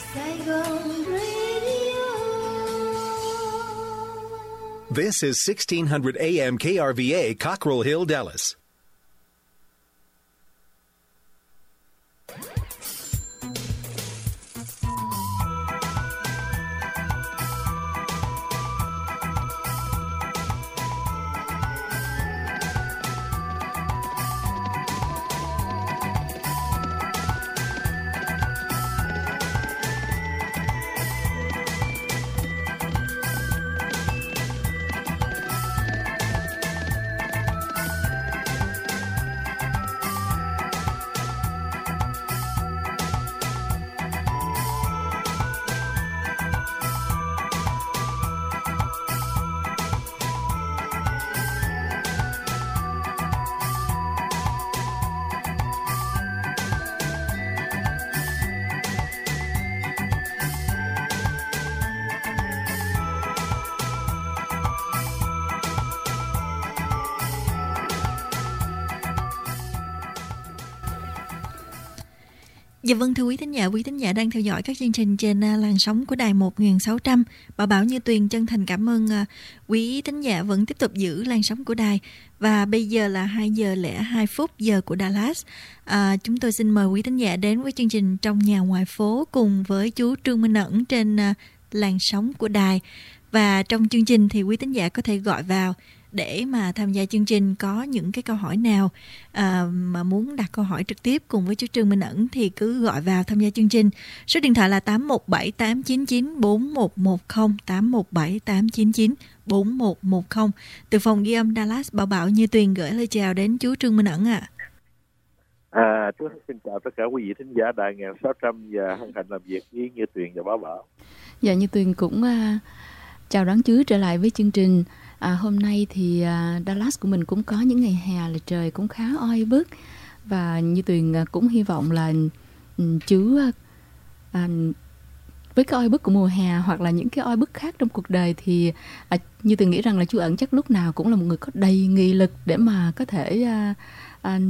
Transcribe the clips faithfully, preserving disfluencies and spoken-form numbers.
Saigon Radio. This is sixteen hundred A M K R V A, Cockrell Hill, Dallas. Dạ vâng, thưa quý thính giả, quý thính giả đang theo dõi các chương trình trên uh, làn sóng của đài một nghìn sáu trăm. Bảo Bảo Như Tuyền chân thành cảm ơn uh, quý thính giả vẫn tiếp tục giữ làn sóng của đài. Và bây giờ là hai giờ lẻ hai phút giờ của Dallas. Uh, chúng tôi xin mời quý thính giả đến với chương trình Trong Nhà Ngoài Phố cùng với chú Trương Minh Ẩn trên uh, làn sóng của đài. Và trong chương trình thì quý thính giả có thể gọi vào để mà tham gia chương trình. Có những cái câu hỏi nào à, mà muốn đặt câu hỏi trực tiếp cùng với chú Trương Minh Ẩn thì cứ gọi vào tham gia chương trình. Số điện thoại là tám một bảy tám chín chín bốn một một không, tám một bảy tám chín chín bốn một một không. Từ phòng ghi âm Dallas, Bảo Bảo Như Tuyền gửi lời chào đến chú Trương Minh Ẩn ạ. À. À, chú xin chào tất cả quý vị thính giả đài một nghìn sáu trăm và hân hạnh làm việc với Như Tuyền và Bảo Bảo. Dạ, Như Tuyền cũng uh, chào đón chú trở lại với chương trình. À, hôm nay thì uh, Dallas của mình cũng có những ngày hè là trời cũng khá oi bức. Và Như Tuyền uh, cũng hy vọng là um, chú uh, uh, với cái oi bức của mùa hè hoặc là những cái oi bức khác trong cuộc đời thì uh, Như Tuyền nghĩ rằng là chú Ẩn chắc lúc nào cũng là một người có đầy nghị lực để mà có thể uh, uh,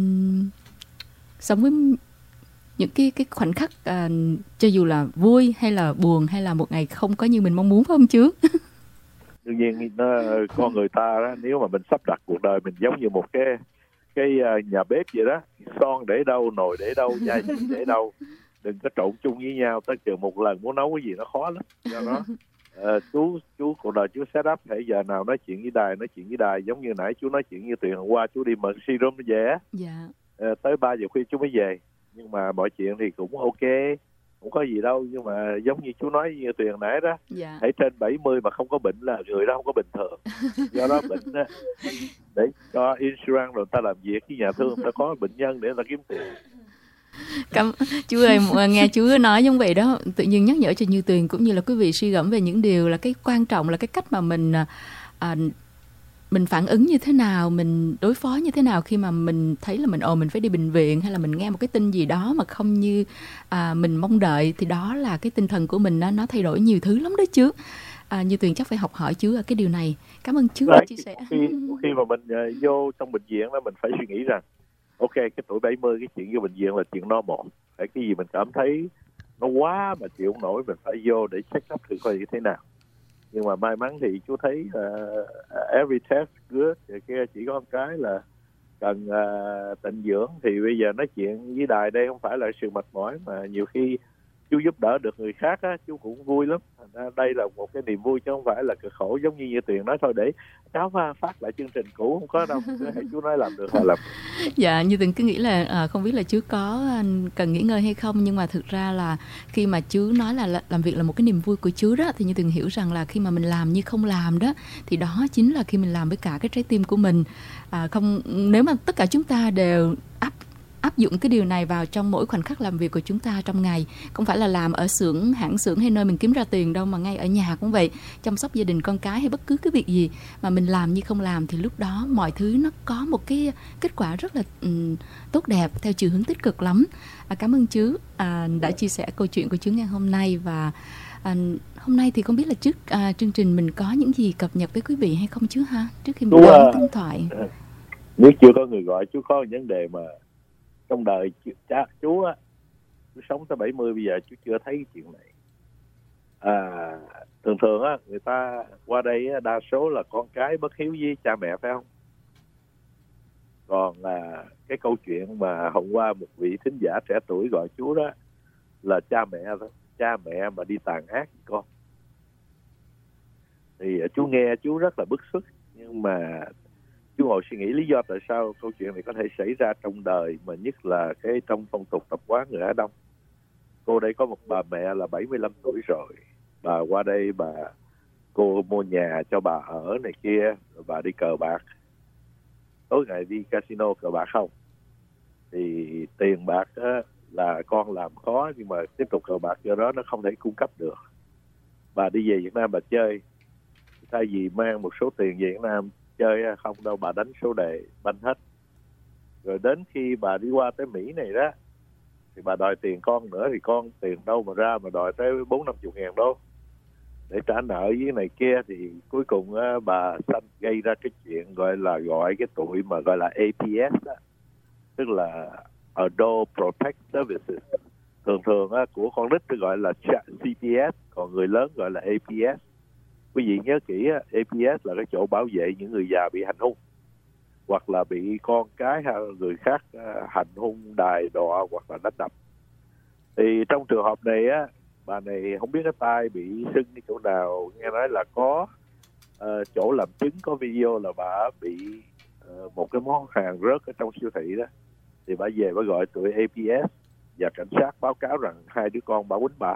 sống với những cái, cái khoảnh khắc uh, cho dù là vui hay là buồn hay là một ngày không có như mình mong muốn, phải không chú? Đương nhiên nó, con người ta đó, nếu mà mình sắp đặt cuộc đời mình giống như một cái cái nhà bếp vậy đó, son để đâu, nồi để đâu, gia vị để đâu, đừng có trộn chung với nhau, tới chừng một lần muốn nấu cái gì nó khó lắm. Do đó uh, chú chú cuộc đời chú set up thể giờ nào nói chuyện với đài nói chuyện với đài, giống như nãy chú nói chuyện với Tuyền hôm qua chú đi mở serum về á. Dạ. Uh, tới ba giờ khuya chú mới về, nhưng mà mọi chuyện thì cũng ok, không có gì đâu. Nhưng mà giống như chú nói như Tuyền nãy đó, dạ. Hãy trên bảy mươi mà không có bệnh là người đó không có bình thường. Do đó bệnh đó, để cho insurance rồi ta làm việc với nhà thương, ta có bệnh nhân để ta kiếm tiền. Cảm, chú ơi, nghe chú nói như vậy đó, tự nhiên nhắc nhở cho Như Tuyền cũng như là quý vị suy gẫm về những điều là cái quan trọng là cái cách mà mình à, mình phản ứng như thế nào, mình đối phó như thế nào khi mà mình thấy là mình ồ mình phải đi bệnh viện, hay là mình nghe một cái tin gì đó mà không như à, mình mong đợi, thì đó là cái tinh thần của mình nó, nó thay đổi nhiều thứ lắm đó chứ. À, Như Tuyền chắc phải học hỏi chú ở cái điều này. Cảm ơn chú đã chia sẻ. Khi, khi mà mình uh, vô trong bệnh viện đó, mình phải suy nghĩ rằng ok, cái tuổi bảy mươi cái chuyện vô bệnh viện là chuyện normal. Phải cái gì mình cảm thấy nó quá mà chịu không nổi, mình phải vô để check up thử coi như thế nào. Nhưng mà may mắn thì chú thấy uh, every test good, thì kia chỉ có một cái là cần uh, tịnh dưỡng. Thì bây giờ nói chuyện với đài đây không phải là sự mệt mỏi, mà nhiều khi chú giúp đỡ được người khác á, chú cũng vui lắm. Đây là một cái niềm vui chứ không phải là cực khổ, giống như Như Tuyền nói thôi để cháu phát lại chương trình cũ, không có đâu. Hãy chú nói làm được là làm. Dạ, Như Tuyền cứ nghĩ là à, không biết là chú có cần nghỉ ngơi hay không, nhưng mà thực ra là khi mà chú nói là làm việc là một cái niềm vui của chú đó, thì Như Tuyền hiểu rằng là khi mà mình làm như không làm đó, thì đó chính là khi mình làm với cả cái trái tim của mình. À, không, nếu mà tất cả chúng ta đều áp áp dụng cái điều này vào trong mỗi khoảnh khắc làm việc của chúng ta trong ngày, không phải là làm ở xưởng, hãng xưởng hay nơi mình kiếm ra tiền đâu, mà ngay ở nhà cũng vậy, chăm sóc gia đình con cái hay bất cứ cái việc gì mà mình làm như không làm, thì lúc đó mọi thứ nó có một cái kết quả rất là um, tốt đẹp theo chiều hướng tích cực lắm. À, cảm ơn chú à, đã chia sẻ câu chuyện của chú ngày hôm nay. Và à, hôm nay thì không biết là trước à, chương trình mình có những gì cập nhật với quý vị hay không chú ha, trước khi mình đón điện thoại. Nếu chưa có người gọi, chú có vấn đề mà trong đời cha chú á, chú sống tới bảy mươi bây giờ chú chưa thấy cái chuyện này. À, thường thường á người ta qua đây á, đa số là con cái bất hiếu với cha mẹ phải không? Còn là cái câu chuyện mà hôm qua một vị thính giả trẻ tuổi gọi chú đó là cha mẹ thôi, cha mẹ mà đi tàn ác với con. Thì chú nghe chú rất là bức xúc, nhưng mà chú ngồi suy nghĩ lý do tại sao câu chuyện này có thể xảy ra trong đời, mà nhất là cái trong phong tục tập quán người Á Đông. Cô đây có một bà mẹ là bảy mươi lăm tuổi rồi, bà qua đây bà cô mua nhà cho bà ở này kia, rồi bà đi cờ bạc, tối ngày đi casino cờ bạc không, thì tiền bạc á, là con làm khó nhưng mà tiếp tục cờ bạc, do đó nó không thể cung cấp được. Bà đi về Việt Nam bà chơi, thay vì mang một số tiền về Việt Nam chơi không đâu, bà đánh số đề banh hết. Rồi đến khi bà đi qua tới Mỹ này đó thì bà đòi tiền con nữa, thì con tiền đâu mà ra mà đòi tới bốn năm chục ngàn đô để trả nợ với này kia. Thì cuối cùng á, bà sanh gây ra cái chuyện gọi là gọi cái tụi mà gọi là A P S đó, tức là Adult Protect Services. Thường thường á, của con nít thì gọi là C P S, còn người lớn gọi là A P S. Quý vị nhớ kỹ á, A P S là cái chỗ bảo vệ những người già bị hành hung hoặc là bị con cái hay người khác hành hung, đài đọa hoặc là đánh đập. Thì trong trường hợp này á, bà này không biết cái tay bị sưng cái chỗ nào, nghe nói là có uh, chỗ làm chứng, có video là bà bị uh, một cái món hàng rớt ở trong siêu thị đó. Thì bà về bà gọi tụi A P S và cảnh sát báo cáo rằng hai đứa con bà quýnh bà.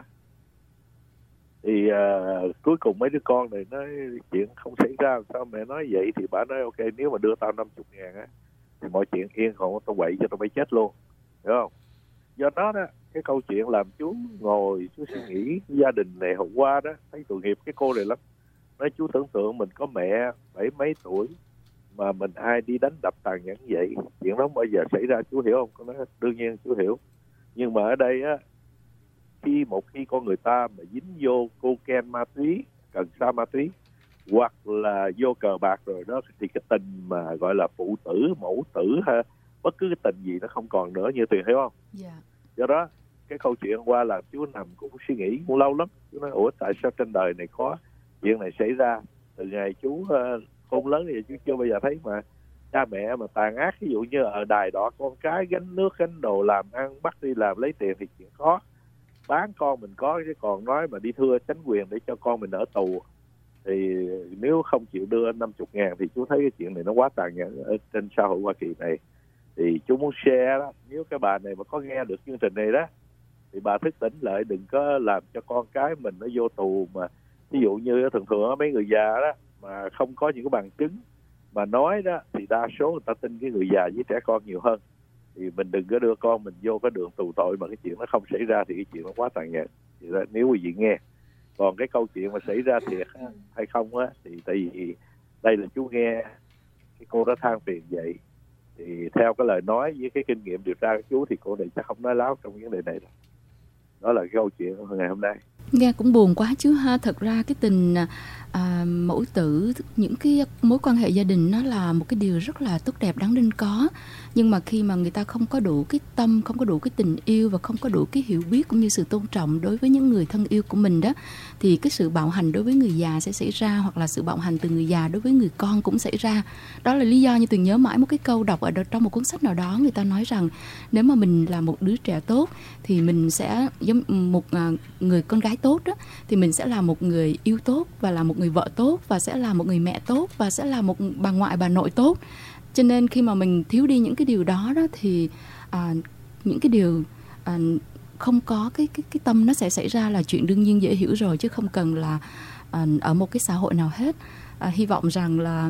Thì uh, cuối cùng mấy đứa con này nói chuyện không xảy ra. Sao mẹ nói vậy? Thì bà nói ok, nếu mà đưa tao năm mươi ngàn á thì mọi chuyện yên, còn tao quậy cho tao bay chết luôn, hiểu không? Do đó đó, cái câu chuyện làm chú ngồi chú suy nghĩ gia đình này hôm qua đó, thấy tội nghiệp cái cô này lắm. Nói chú tưởng tượng mình có mẹ bảy mấy tuổi mà mình ai đi đánh đập tàn nhẫn vậy, chuyện đó bao giờ xảy ra, chú hiểu không? Con nói đương nhiên chú hiểu. Nhưng mà ở đây á, khi một khi con người ta mà dính vô cocaine ma túy, cần sa ma túy hoặc là vô cờ bạc rồi đó, thì cái tình mà gọi là phụ tử, mẫu tử ha, bất cứ cái tình gì nó không còn nữa, như Tuyền hiểu không? Yeah. Do đó cái câu chuyện qua làm chú nằm cũng suy nghĩ cũng lâu lắm. Chú nói ủa tại sao trên đời này có chuyện này xảy ra? Từ ngày chú uh, khôn lớn thì chú chưa bao giờ thấy mà cha mẹ mà tàn ác, ví dụ như ở đài đọa con cái, gánh nước gánh đồ, làm ăn bắt đi làm lấy tiền thì chuyện khó. Bán con mình có, chứ còn nói mà đi thưa chính quyền để cho con mình ở tù thì nếu không chịu đưa năm mươi ngàn thì chú thấy cái chuyện này nó quá tàn nhẫn ở trên xã hội Hoa Kỳ này. Thì chú muốn share đó, nếu cái bà này mà có nghe được chương trình này đó thì bà thức tỉnh lại, đừng có làm cho con cái mình nó vô tù. Mà ví dụ như thường thường mấy người già đó mà không có những cái bằng chứng mà nói đó thì đa số người ta tin cái người già với trẻ con nhiều hơn. Thì mình đừng có đưa con mình vô cái đường tù tội mà cái chuyện nó không xảy ra, thì cái chuyện nó quá tàn nhẫn. Thì đó, nếu quý vị nghe. Còn cái câu chuyện mà xảy ra thiệt hay không á, thì tại vì đây là chú nghe cái cô đó than phiền vậy, thì theo cái lời nói với cái kinh nghiệm điều tra của chú thì cô này chắc không nói láo trong vấn đề này đâu. Đó là cái câu chuyện của ngày hôm nay. Nghe cũng buồn quá chứ ha. Thật ra cái tình à, mẫu tử, những cái mối quan hệ gia đình nó là một cái điều rất là tốt đẹp, đáng nên có. Nhưng mà khi mà người ta không có đủ cái tâm, không có đủ cái tình yêu và không có đủ cái hiểu biết cũng như sự tôn trọng đối với những người thân yêu của mình đó, thì cái sự bạo hành đối với người già sẽ xảy ra, hoặc là sự bạo hành từ người già đối với người con cũng xảy ra. Đó là lý do như Tuyền nhớ mãi một cái câu đọc ở trong một cuốn sách nào đó, người ta nói rằng nếu mà mình là một đứa trẻ tốt thì mình sẽ giống một người con gái tốt đó, thì mình sẽ là một người yêu tốt và là một người vợ tốt và sẽ là một người mẹ tốt và sẽ là một bà ngoại bà nội tốt. Cho nên khi mà mình thiếu đi những cái điều đó đó thì à, những cái điều à, không có cái cái cái tâm nó sẽ xảy ra là chuyện đương nhiên dễ hiểu rồi, chứ không cần là à, ở một cái xã hội nào hết. À, hy vọng rằng là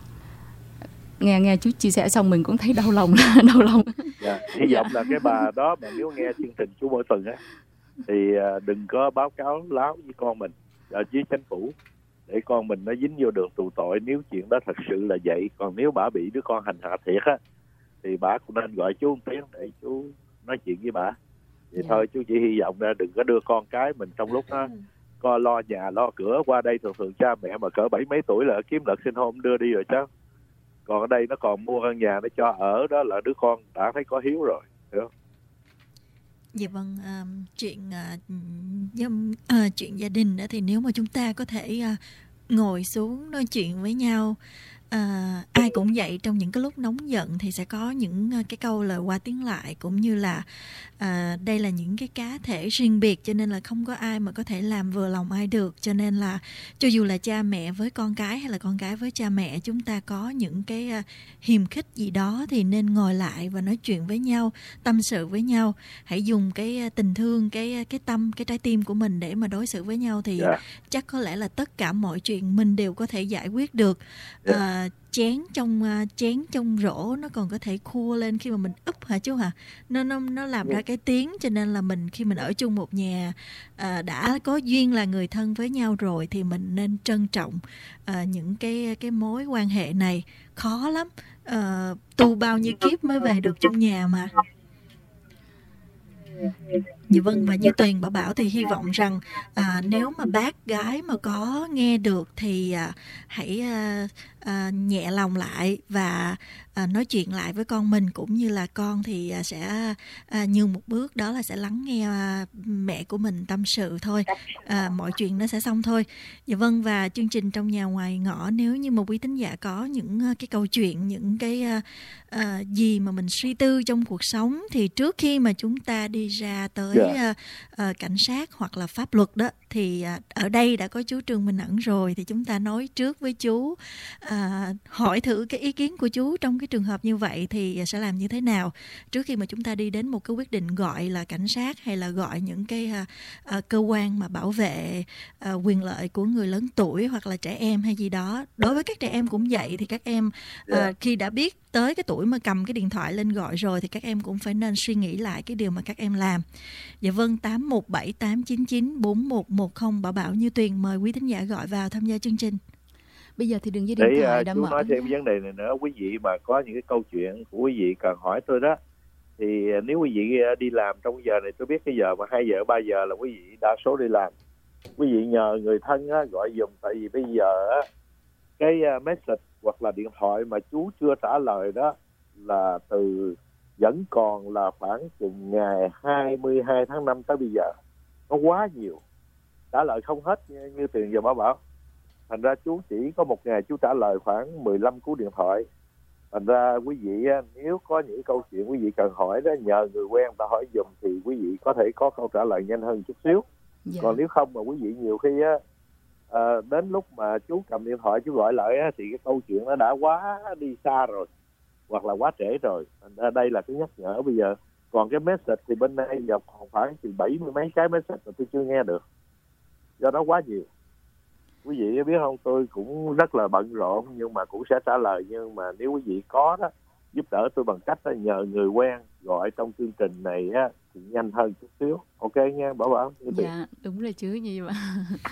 nghe nghe chú chia sẻ xong mình cũng thấy đau lòng đau lòng. Yeah, hy vọng là cái bà đó mà nếu nghe chương trình chú mỗi tuần á thì đừng có báo cáo láo với con mình ở dưới chính phủ để con mình nó dính vô đường tù tội, nếu chuyện đó thật sự là vậy. Còn nếu bà bị đứa con hành hạ thiệt á thì bà cũng nên gọi chú một tiếng để chú nói chuyện với bà. Vậy yeah. Thôi chú chỉ hy vọng ra đừng có đưa con cái mình trong lúc nó co lo nhà lo cửa. Qua đây thường thường cha mẹ mà cỡ bảy mấy tuổi là kiếm lợn sinh hôn đưa đi rồi chứ. Còn ở đây nó còn mua căn nhà nó cho ở, đó là đứa con đã thấy có hiếu rồi, hiểu không? Dạ vâng, à, chuyện à, dâm- à, chuyện gia đình đó thì nếu mà chúng ta có thể à, ngồi xuống nói chuyện với nhau. À, ai cũng vậy, trong những cái lúc nóng giận thì sẽ có những à, cái câu lời qua tiếng lại, cũng như là à, đây là những cái cá thể riêng biệt, cho nên là không có ai mà có thể làm vừa lòng ai được. Cho nên là cho dù là cha mẹ với con cái hay là con cái với cha mẹ, chúng ta có những cái à, hiềm khích gì đó thì nên ngồi lại và nói chuyện với nhau, tâm sự với nhau. Hãy dùng cái à, tình thương, cái à, cái tâm, cái trái tim của mình để mà đối xử với nhau thì Dạ. chắc có lẽ là tất cả mọi chuyện mình đều có thể giải quyết được. Dạ. À, chén trong à, chén trong rổ nó còn có thể khua lên khi mà mình úp hả chú hả? Nó nó nó làm Dạ. ra cái tiếng, cho nên là mình khi mình ở chung một nhà à, đã có duyên là người thân với nhau rồi thì mình nên trân trọng à, những cái cái mối quan hệ này. Khó lắm, à, tu bao nhiêu kiếp mới về được chung nhà mà. Dạ vâng, và như Tuyền bảo bảo thì hy vọng rằng à, nếu mà bác gái mà có nghe được thì à, hãy à, à, nhẹ lòng lại và à, nói chuyện lại với con mình, cũng như là con thì à, sẽ à, nhường một bước, đó là sẽ lắng nghe à, mẹ của mình tâm sự thôi. À, mọi chuyện nó sẽ xong thôi. Dạ vâng, và chương trình Trong Nhà Ngoài Ngõ, nếu như một quý thính giả có những à, cái câu chuyện, những cái à, à, gì mà mình suy tư trong cuộc sống, thì trước khi mà chúng ta đi ra tới Dạ. à, à, cảnh sát hoặc là pháp luật đó, thì à, ở đây đã có chú Trương Minh Ẩn rồi, thì chúng ta nói trước với chú, à, hỏi thử cái ý kiến của chú trong cái trường hợp như vậy thì sẽ làm như thế nào trước khi mà chúng ta đi đến một cái quyết định gọi là cảnh sát hay là gọi những cái à, à, cơ quan mà bảo vệ à, quyền lợi của người lớn tuổi hoặc là trẻ em hay gì đó. Đối với các trẻ em cũng vậy, thì các em à, khi đã biết tới cái tuổi mà cầm cái điện thoại lên gọi rồi thì các em cũng phải nên suy nghĩ lại cái điều mà các em làm. Dạ vâng, tám một bảy tám chín chín bốn một một không Bảo Bảo, Như Tuyền mời quý thính giả gọi vào tham gia chương trình. Bây giờ thì đường dây điện Để thoại uh, đã chú mở nói thêm nhé. vấn đề này nữa, quý vị mà có những cái câu chuyện của quý vị cần hỏi tôi đó, thì uh, nếu quý vị uh, đi làm trong giờ này, tôi biết cái giờ mà hai giờ ba giờ là quý vị đa số đi làm, quý vị nhờ người thân á, gọi giùm, tại vì bây giờ á, cái uh, message hoặc là điện thoại mà chú chưa trả lời đó là từ vẫn còn là khoảng chừng ngày hai mươi hai tháng năm tới bây giờ, nó quá nhiều, trả lời không hết như, như Tuyền giờ Bảo bảo. Thành ra chú chỉ có một ngày chú trả lời khoảng mười lăm cú điện thoại. Thành ra quý vị nếu có những câu chuyện quý vị cần hỏi đó, nhờ người quen người ta hỏi giùm thì quý vị có thể có câu trả lời nhanh hơn chút xíu. Dạ. Còn nếu không mà quý vị nhiều khi á, à, đến lúc mà chú cầm điện thoại chú gọi lại á, thì cái câu chuyện nó đã quá đi xa rồi hoặc là quá trễ rồi. Thành ra đây là cái nhắc nhở bây giờ. Còn cái message thì bên đây giờ còn khoảng từ bảy mươi mấy cái message mà tôi chưa nghe được, do đó quá nhiều. Quý vị biết không, tôi cũng rất là bận rộn nhưng mà cũng sẽ trả lời. Nhưng mà nếu quý vị có đó, giúp đỡ tôi bằng cách đó, nhờ người quen gọi trong chương trình này á, thì nhanh hơn chút xíu. Ok nha Bảo Bảo. Dạ đúng rồi chứ gì mà.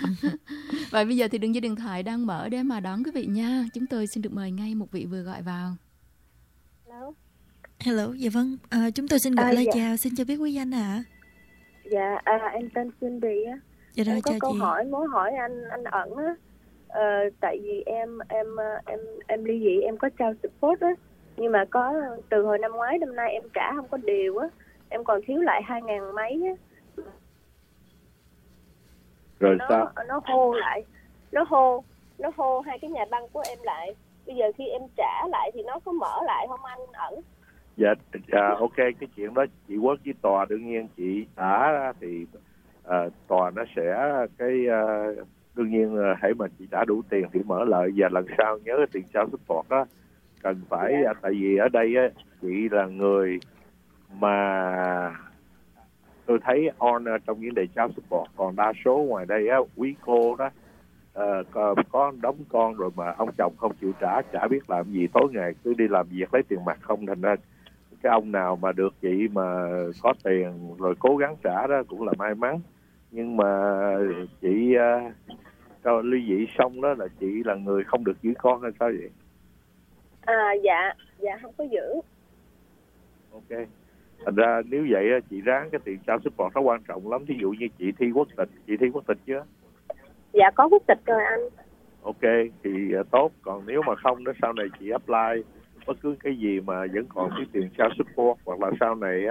Và bây giờ thì đường dây điện thoại đang mở để mà đón quý vị nha. Chúng tôi xin được mời ngay một vị vừa gọi vào. Hello. Hello, dạ vâng, à, chúng tôi xin gửi À, lời dạ. chào, xin cho biết quý danh ạ. À. Dạ, à, em tên Cindy á. Dạ rồi, Em có chào câu chị. hỏi muốn hỏi anh anh Ẩn á. Ờ, tại vì em em em em ly dị, em có child support á, nhưng mà có từ hồi năm ngoái năm nay em trả không có đều á, em còn thiếu lại hai ngàn mấy á. Rồi Nó sao? nó hô lại, nó hô nó hô hai cái nhà băng của em lại. Bây giờ khi em trả lại thì nó có mở lại không anh Ẩn? Dạ, à, ok, cái chuyện đó chị quất với tòa, đương nhiên chị trả ra thì à, tòa nó sẽ cái à, đương nhiên là hãy mà chị trả đủ tiền thì mở lại. Và lần sau nhớ cái tiền child support đó cần phải Dạ. à, tại vì ở đây á, chị là người mà tôi thấy honor trong vấn đề child support, còn đa số ngoài đây á, quý cô đó à, có, có đóng con rồi mà ông chồng không chịu trả, chả biết làm gì, tối ngày cứ đi làm việc lấy tiền mặt không. Thành ra cái ông nào mà được chị mà có tiền rồi cố gắng trả đó cũng là may mắn. Nhưng mà chị uh, cho ly dị xong đó là chị là người không được giữ con hay sao vậy? À dạ, dạ không có giữ. Ok. Thành ra nếu vậy chị ráng cái tiền child support nó quan trọng lắm. Thí dụ như chị thi quốc tịch, chị thi quốc tịch chưa? Dạ có quốc tịch rồi anh. Ok thì uh, tốt. Còn nếu mà không đó, sau này chị apply bất cứ cái gì mà vẫn còn cái tiền child support, hoặc là sau này á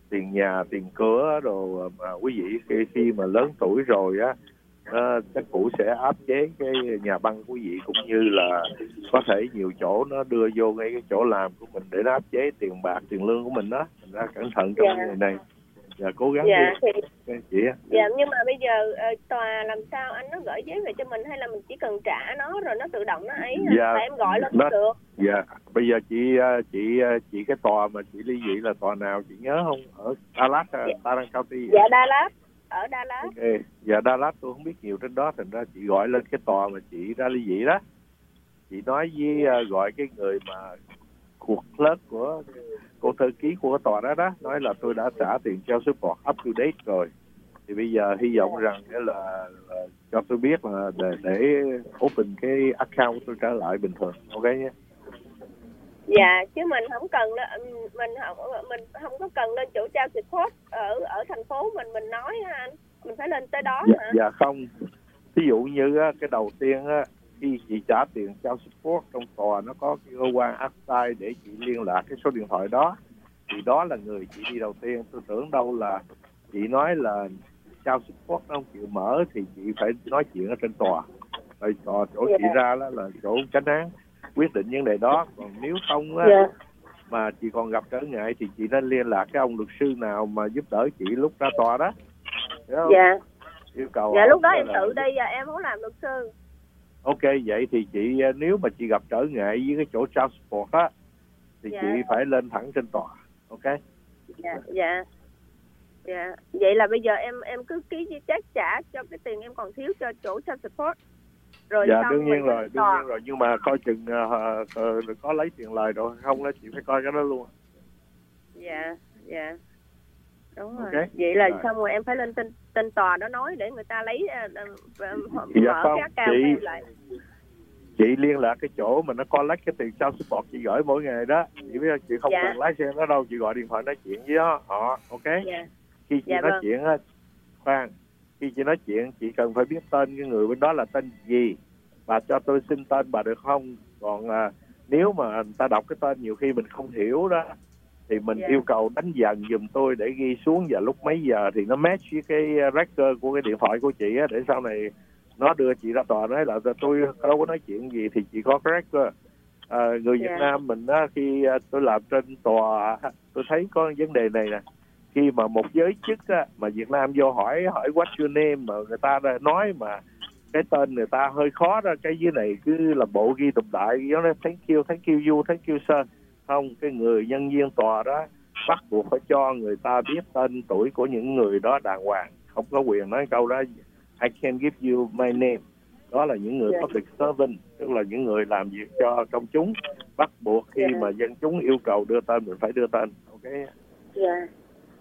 tiền nhà, tiền cửa đồ mà quý vị khi, khi mà lớn tuổi rồi á, uh, chính phủ sẽ áp chế cái nhà băng của quý vị, cũng như là có thể nhiều chỗ nó đưa vô ngay cái chỗ làm của mình để nó áp chế tiền bạc, tiền lương của mình đó. Thành ra cẩn thận trong Dạ. ngày này và cố gắng Dạ đi. thì Okay, chị á. dạ nhưng mà bây giờ uh, tòa làm sao anh nó gửi giấy về cho mình, hay là mình chỉ cần trả nó rồi nó tự động nó ấy? Dạ. Tại em gọi lên Nó- cũng được. Dạ, bây giờ chị uh, chị uh, chị cái tòa mà chị ly dị là tòa nào chị nhớ không? Ở Dallas, uh, Tarrant County. Dạ Dallas, ở Dallas. Ok, dạ Dallas tôi không biết nhiều trên đó, thành ra chị gọi lên cái tòa mà chị ra ly dị đó. Chị nói với uh, gọi cái người mà cuộc lớn của cô thư ký của cái tòa đó đó, nói là tôi đã trả tiền child support up to date rồi. Thì bây giờ hy vọng rằng là, là, là cho tôi biết là để, để open cái account tôi trở lại bình thường, ok nhé. Dạ chứ mình không cần lên, mình không mình không có cần lên chỗ child support ở ở thành phố mình mình nói ha anh, mình phải lên tới đó Dạ, hả? dạ không, ví dụ như á, cái đầu tiên á, khi chị trả tiền child support trong tòa nó có cái cơ quan outside để chị liên lạc cái số điện thoại đó, thì đó là người chị đi đầu tiên. Tôi tưởng đâu là chị nói là child support nó không chịu mở thì chị phải nói chuyện ở trên tòa. Rồi tòa chỗ chị ra đó là chỗ chánh án quyết định vấn đề đó. Còn nếu không á, Dạ. mà chị còn gặp trở ngại thì chị nên liên lạc cái ông luật sư nào mà giúp đỡ chị lúc ra tòa đó. Hiểu không? Dạ. Yêu cầu Dạ lúc đó là- em tự đi và em không làm luật sư. Ok, vậy thì chị nếu mà chị gặp trở ngại với cái chỗ child support á thì Dạ. chị phải lên thẳng trên tòa. Ok. Dạ. Dạ. Dạ. Vậy là bây giờ em em cứ ký với check trả cho cái tiền em còn thiếu cho chỗ child support. Rồi Dạ xong đương nhiên mình rồi, lên đương tòa. nhiên rồi, nhưng mà coi chừng uh, uh, có lấy tiền lời rồi không đó, chị phải coi cái đó luôn. Dạ. Dạ. Đúng rồi. Ok. Vậy là Rồi. xong rồi em phải lên tên tên tòa đó nói để người ta lấy uh, uh, mở Dạ không, cái account chị- của em lại. Chị liên lạc cái chỗ mà nó collect cái tiền child support chị gửi mỗi ngày đó. Chị biết chị không Dạ. cần lái xe nó đâu, chị gọi điện thoại nói chuyện với nó họ. Ok. Dạ. Khi chị Dạ nói vâng. chuyện á, khoan, khi chị nói chuyện chị cần phải biết tên cái người bên đó là tên gì, bà cho tôi xin tên bà được không? Còn à, nếu mà người ta đọc cái tên nhiều khi mình không hiểu đó thì mình Dạ. yêu cầu đánh dần giùm tôi để ghi xuống và lúc mấy giờ thì nó match với cái record của cái điện thoại của chị á, để sau này nó đưa chị ra tòa nói là tôi đâu có nói chuyện gì thì chị có cái record. À, người Dạ. Việt Nam mình á, khi à, tôi làm trên tòa tôi thấy có vấn đề này nè. Khi mà một giới chức á, mà Việt Nam vô hỏi hỏi what's your name mà người ta đã nói mà cái tên người ta hơi khó đó, cái dưới này cứ là bộ ghi tụng đại giống như thank you, thank you you, thank you sir. Không, cái người nhân viên tòa đó bắt buộc phải cho người ta biết tên tuổi của những người đó đàng hoàng, không có quyền nói câu đó I can give you my name. Đó là những người Yeah. public servant, tức là những người làm việc cho công chúng, bắt buộc khi Yeah. mà dân chúng yêu cầu đưa tên mình phải đưa tên. Ok. Dạ.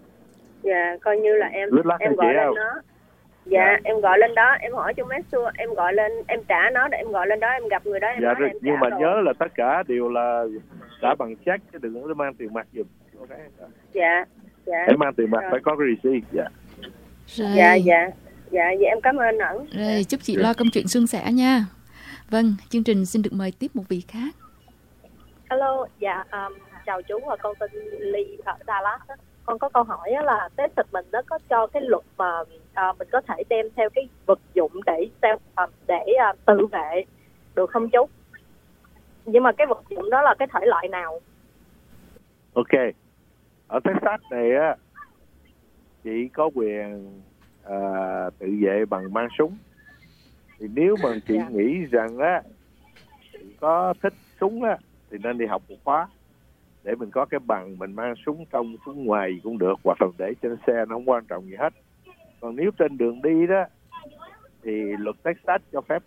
Dạ, coi như là em Good luck em nha gọi chị lên không? đó. Dạ, Dạ. em gọi lên đó, em hỏi trong Messenger, em gọi lên, em trả nó, để em gọi lên đó, em gặp người đó, em Dạ, nói là rồi, em nhưng trả mà rồi. nhớ là tất cả đều là trả bằng check chứ đừng có mang tiền mặt giùm. Ok. Dạ, dạ. Để mang tiền mặt Rồi. phải có cái receipt. Dạ. Rồi. Dạ, dạ. Dạ, vậy em cảm ơn Ẩn. Rồi, chúc chị Dạ. lo công chuyện suôn sẻ nha. Vâng, chương trình xin được mời tiếp một vị khác. Hello, dạ, um, chào chú, và con tên Ly ở Dallas. Con có câu hỏi á là testament nó có cho cái luật mà uh, mình có thể đem theo cái vật dụng để self, uh, để uh, tự vệ được không chú? Nhưng mà cái vật dụng đó là cái thể loại nào? Ok. Ở Texas này á, chị có quyền à, tự vệ bằng mang súng. Thì nếu mà chị Dạ. nghĩ rằng á, chị có thích súng á, thì nên đi học một khóa để mình có cái bằng mình mang súng trong súng ngoài gì cũng được, hoặc là để trên xe nó không quan trọng gì hết. Còn nếu trên đường đi đó thì luật Texas cho phép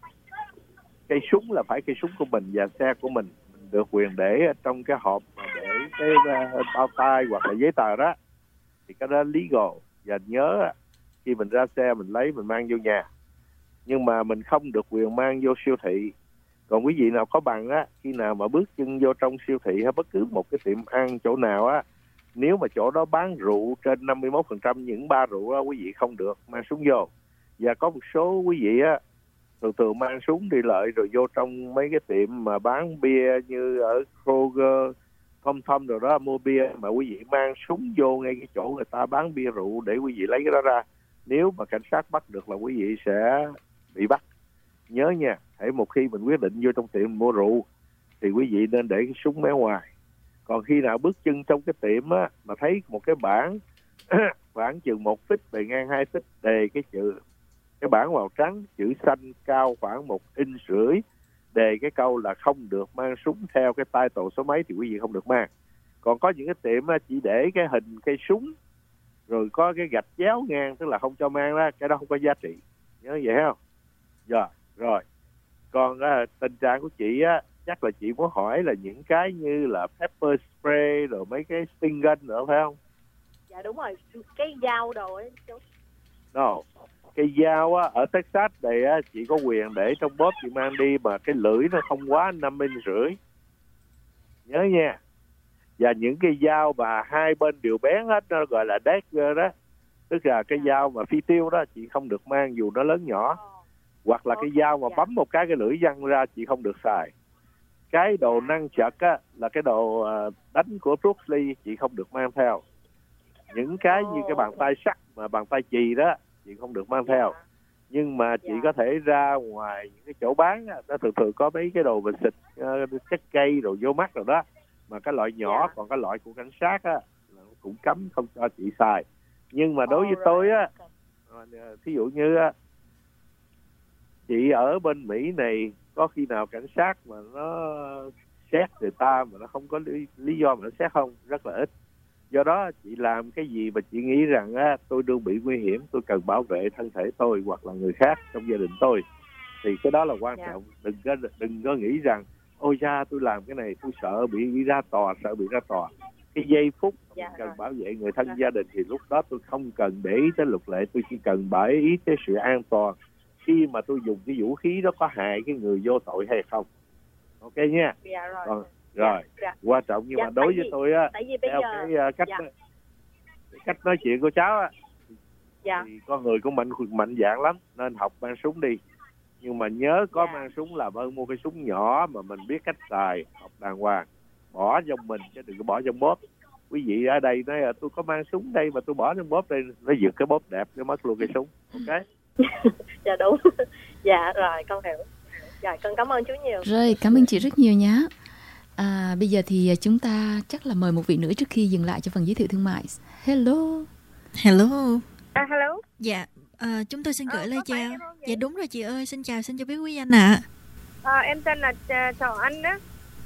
cây súng là phải cây súng của mình và xe của mình, mình được quyền để ở trong cái hộp mà để cái uh, bao tay hoặc là giấy tờ đó, thì cái đó legal. Và nhớ khi mình ra xe mình lấy mình mang vô nhà, nhưng mà mình không được quyền mang vô siêu thị. Còn quý vị nào có bằng á, khi nào mà bước chân vô trong siêu thị hay bất cứ một cái tiệm ăn chỗ nào á, nếu mà chỗ đó bán rượu trên năm mươi mốt phần trăm những bar rượu á, quý vị không được mang súng vô. Và có một số quý vị á thường thường mang súng đi lợi rồi vô trong mấy cái tiệm mà bán bia như ở Kroger, thom thom rồi đó mua bia, mà quý vị mang súng vô ngay cái chỗ người ta bán bia rượu để quý vị lấy cái đó ra, nếu mà cảnh sát bắt được là quý vị sẽ bị bắt. Nhớ nha, hễ một khi mình quyết định vô trong tiệm mua rượu thì quý vị nên để cái súng mé ngoài. Còn khi nào bước chân trong cái tiệm á mà thấy một cái bảng khoảng chừng một feet bề ngang hai feet, đề cái chữ cái bảng màu trắng chữ xanh cao khoảng một inch rưỡi, đề cái câu là không được mang súng theo cái title số mấy thì quý vị không được mang. Còn có những cái tiệm á, chỉ để cái hình cây súng rồi có cái gạch chéo ngang, tức là không cho mang đó, cái đó không có giá trị. Nhớ vậy không? Dạ, rồi. Còn à, tình trạng của chị á, chắc là chị muốn hỏi là những cái như là pepper spray rồi mấy cái sting gun nữa phải không? Dạ đúng rồi, cái dao đồ ấy chú. No. Cái dao á, ở Texas này á, chị có quyền để trong bóp chị mang đi mà cái lưỡi nó không quá năm inch rưỡi. Nhớ nha. Và những cái dao mà hai bên đều bén hết, nó gọi là dagger đó. Tức là cái dao mà phi tiêu đó chị không được mang dù nó lớn nhỏ. Hoặc là cái dao mà bấm một cái cái lưỡi văng ra chị không được xài. Cái đồ năng chật á, là cái đồ đánh của Bruce Lee chị không được mang theo. Những cái như cái bàn tay sắt mà bàn tay chì đó chị không được mang theo. Nhưng mà chị có thể ra ngoài những cái chỗ bán á, nó thường thường có mấy cái đồ bình xịt uh, chất cây đồ vô mắt rồi đó, mà cái loại nhỏ, còn cái loại của cảnh sát á là cũng cấm không cho chị xài. Nhưng mà đối với tôi á, thí dụ như á, chị ở bên Mỹ này có khi nào cảnh sát mà nó xét người ta mà nó không có lý, lý do mà nó xét không? Rất là ít. Do đó chị làm cái gì mà chị nghĩ rằng á, tôi đương bị nguy hiểm, tôi cần bảo vệ thân thể tôi hoặc là người khác trong gia đình tôi, thì cái đó là quan trọng. Đừng có đừng có nghĩ rằng ôi cha tôi làm cái này tôi sợ bị, bị ra tòa, sợ bị ra tòa. Cái giây phút mình cần bảo vệ người thân gia đình thì lúc đó tôi không cần để ý tới luật lệ, tôi chỉ cần để ý tới sự an toàn khi mà tôi dùng cái vũ khí đó có hại cái người vô tội hay không. Ok nha. Dạ rồi. Còn, rồi, dạ, dạ. quan trọng nhưng dạ, mà đối với vì, tôi á, theo giờ, cái uh, cách dạ. cái cách nói chuyện của cháu á, dạ. thì con người cũng mạnh mạnh dạn lắm, nên học mang súng đi. Nhưng mà nhớ có dạ. mang súng làm ơn mua cái súng nhỏ mà mình biết cách xài, học đàng hoàng, bỏ trong mình chứ đừng có bỏ trong bóp. Quý vị ở đây nói là tôi có mang súng đây mà tôi bỏ trong bóp đây, nó giật cái bóp đẹp, nó mất luôn cái súng. Ok? Dạ đúng. Dạ rồi, con hiểu. Dạ, con cảm ơn chú nhiều. Rồi, cảm ơn chị rất nhiều nhé. À, bây giờ thì chúng ta chắc là mời một vị nữa trước khi dừng lại cho phần giới thiệu thương mại. Hello. Hello. À, hello. Dạ, à, chúng tôi xin gửi à, lời chào. Dạ đúng rồi chị ơi, xin chào, xin cho biết quý anh ạ. À. À, em tên là uh, chào anh đó.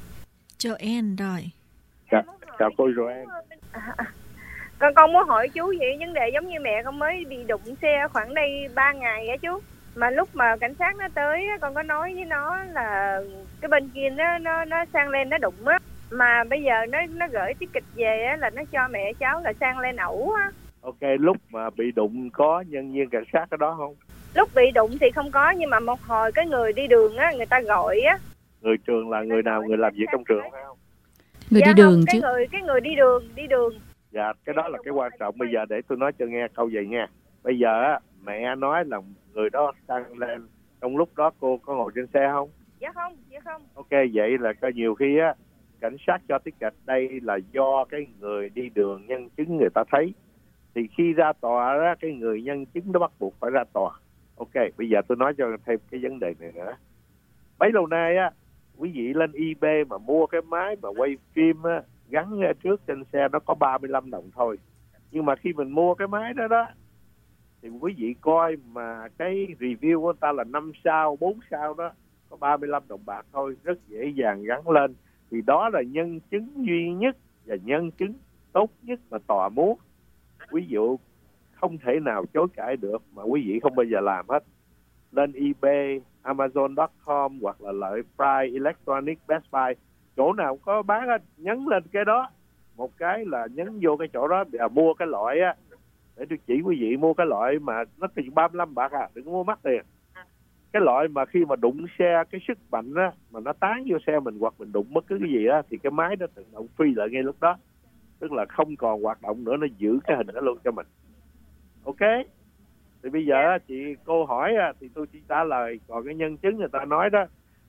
Joanne rồi. Chào, chào cô Joanne. À, con con muốn hỏi chú vậy, vấn đề giống như mẹ con mới bị đụng xe khoảng đây ba ngày á chú. Mà lúc mà cảnh sát nó tới, con có nói với nó là cái bên kia nó nó nó sang lên nó đụng á, mà bây giờ nó nó gửi ticket về á là nó cho mẹ cháu là sang lên ẩu á. Ok, lúc mà bị đụng có nhân viên cảnh sát ở đó không? Lúc bị đụng thì không có, nhưng mà một hồi cái người đi đường á, người ta gọi á. Người trường là người nào, người làm việc trong trường phải không? Người dạ đi đường không, chứ. Cái người cái người đi đường, đi đường. Dạ, cái đó là cái quan trọng. Bây giờ để tôi nói cho nghe câu vậy nha. Bây giờ á, mẹ nói là người đó sang lên, trong lúc đó cô có ngồi trên xe không? Dạ không, dạ không. Ok, vậy là có nhiều khi á, cảnh sát cho ticket đây là do cái người đi đường nhân chứng người ta thấy. Thì khi ra tòa á, cái người nhân chứng nó bắt buộc phải ra tòa. Ok, bây giờ tôi nói cho thêm cái vấn đề này nữa. Bấy lâu nay á, quý vị lên eBay mà mua cái máy mà quay phim á, gắn trước trên xe nó có ba mươi lăm đồng thôi. Nhưng mà khi mình mua cái máy đó đó, thì quý vị coi mà cái review của ta là năm sao, bốn sao đó, có ba mươi lăm đồng bạc thôi, rất dễ dàng gắn lên. Thì đó là nhân chứng duy nhất và nhân chứng tốt nhất mà tòa muốn. Quý vị không thể nào chối cãi được mà quý vị không bao giờ làm hết. Lên eBay, amazon chấm com hoặc là lợi Fry Electronic, Best Buy, chỗ nào có bán á, nhấn lên cái đó. Một cái là nhấn vô cái chỗ đó và mua cái loại á, để tôi chỉ quý vị mua cái loại mà nó chỉ ba mươi lăm bạc à, đừng có mua mắc tiền. Cái loại mà khi mà đụng xe, cái sức mạnh á, mà nó tán vô xe mình hoặc mình đụng bất cứ cái gì á, thì cái máy nó tự động free lại ngay lúc đó. Tức là không còn hoạt động nữa, nó giữ cái hình đó luôn cho mình. Ok? Thì bây giờ chị cô hỏi thì tôi chỉ trả lời. Còn cái nhân chứng người ta nói đó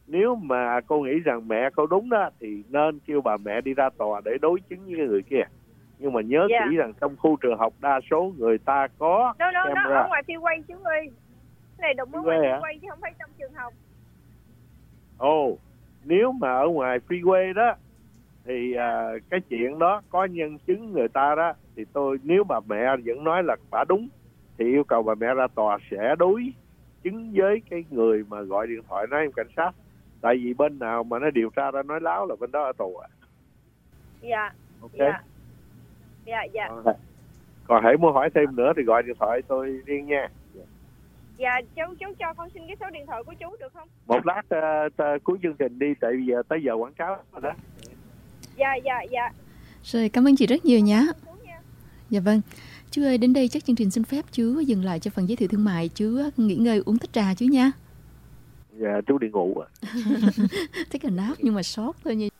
nếu mà cô nghĩ rằng mẹ cô đúng đó thì nên kêu bà mẹ đi ra tòa để đối chứng với người kia. Nhưng mà nhớ Dạ. kỹ rằng trong khu trường học đa số người ta có Nó nó nó camera. ở ngoài freeway chú ơi. Cái này đụng ở ngoài Freeway hả? freeway chứ không phải trong trường học. Ồ, nếu mà ở ngoài freeway đó thì à, cái chuyện đó có nhân chứng người ta đó, thì tôi nếu bà mẹ vẫn nói là bà đúng thì yêu cầu bà mẹ ra tòa sẽ đối chứng với cái người mà gọi điện thoại nói em cảnh sát. Tại vì bên nào mà nó điều tra ra nói láo là bên đó ở tù. Dạ. Ok. Dạ. Dạ dạ. Còn, còn hãy muốn hỏi thêm nữa thì gọi điện thoại tôi riêng nha. Dạ chú chú cho con xin cái số điện thoại của chú được không? Một lát uh, uh, cuối chương trình đi, tại vì giờ tới giờ quảng cáo rồi đó. Dạ dạ dạ. Rồi, cảm ơn chị rất nhiều nhé. Chú nha. Dạ vâng. Chú ơi, đến đây chắc chương trình xin phép chú dừng lại cho phần giới thiệu thương mại. Chú nghỉ ngơi uống tách trà chú nha. Dạ, chú đi ngủ à. Take a nap nhưng mà sót thôi nha.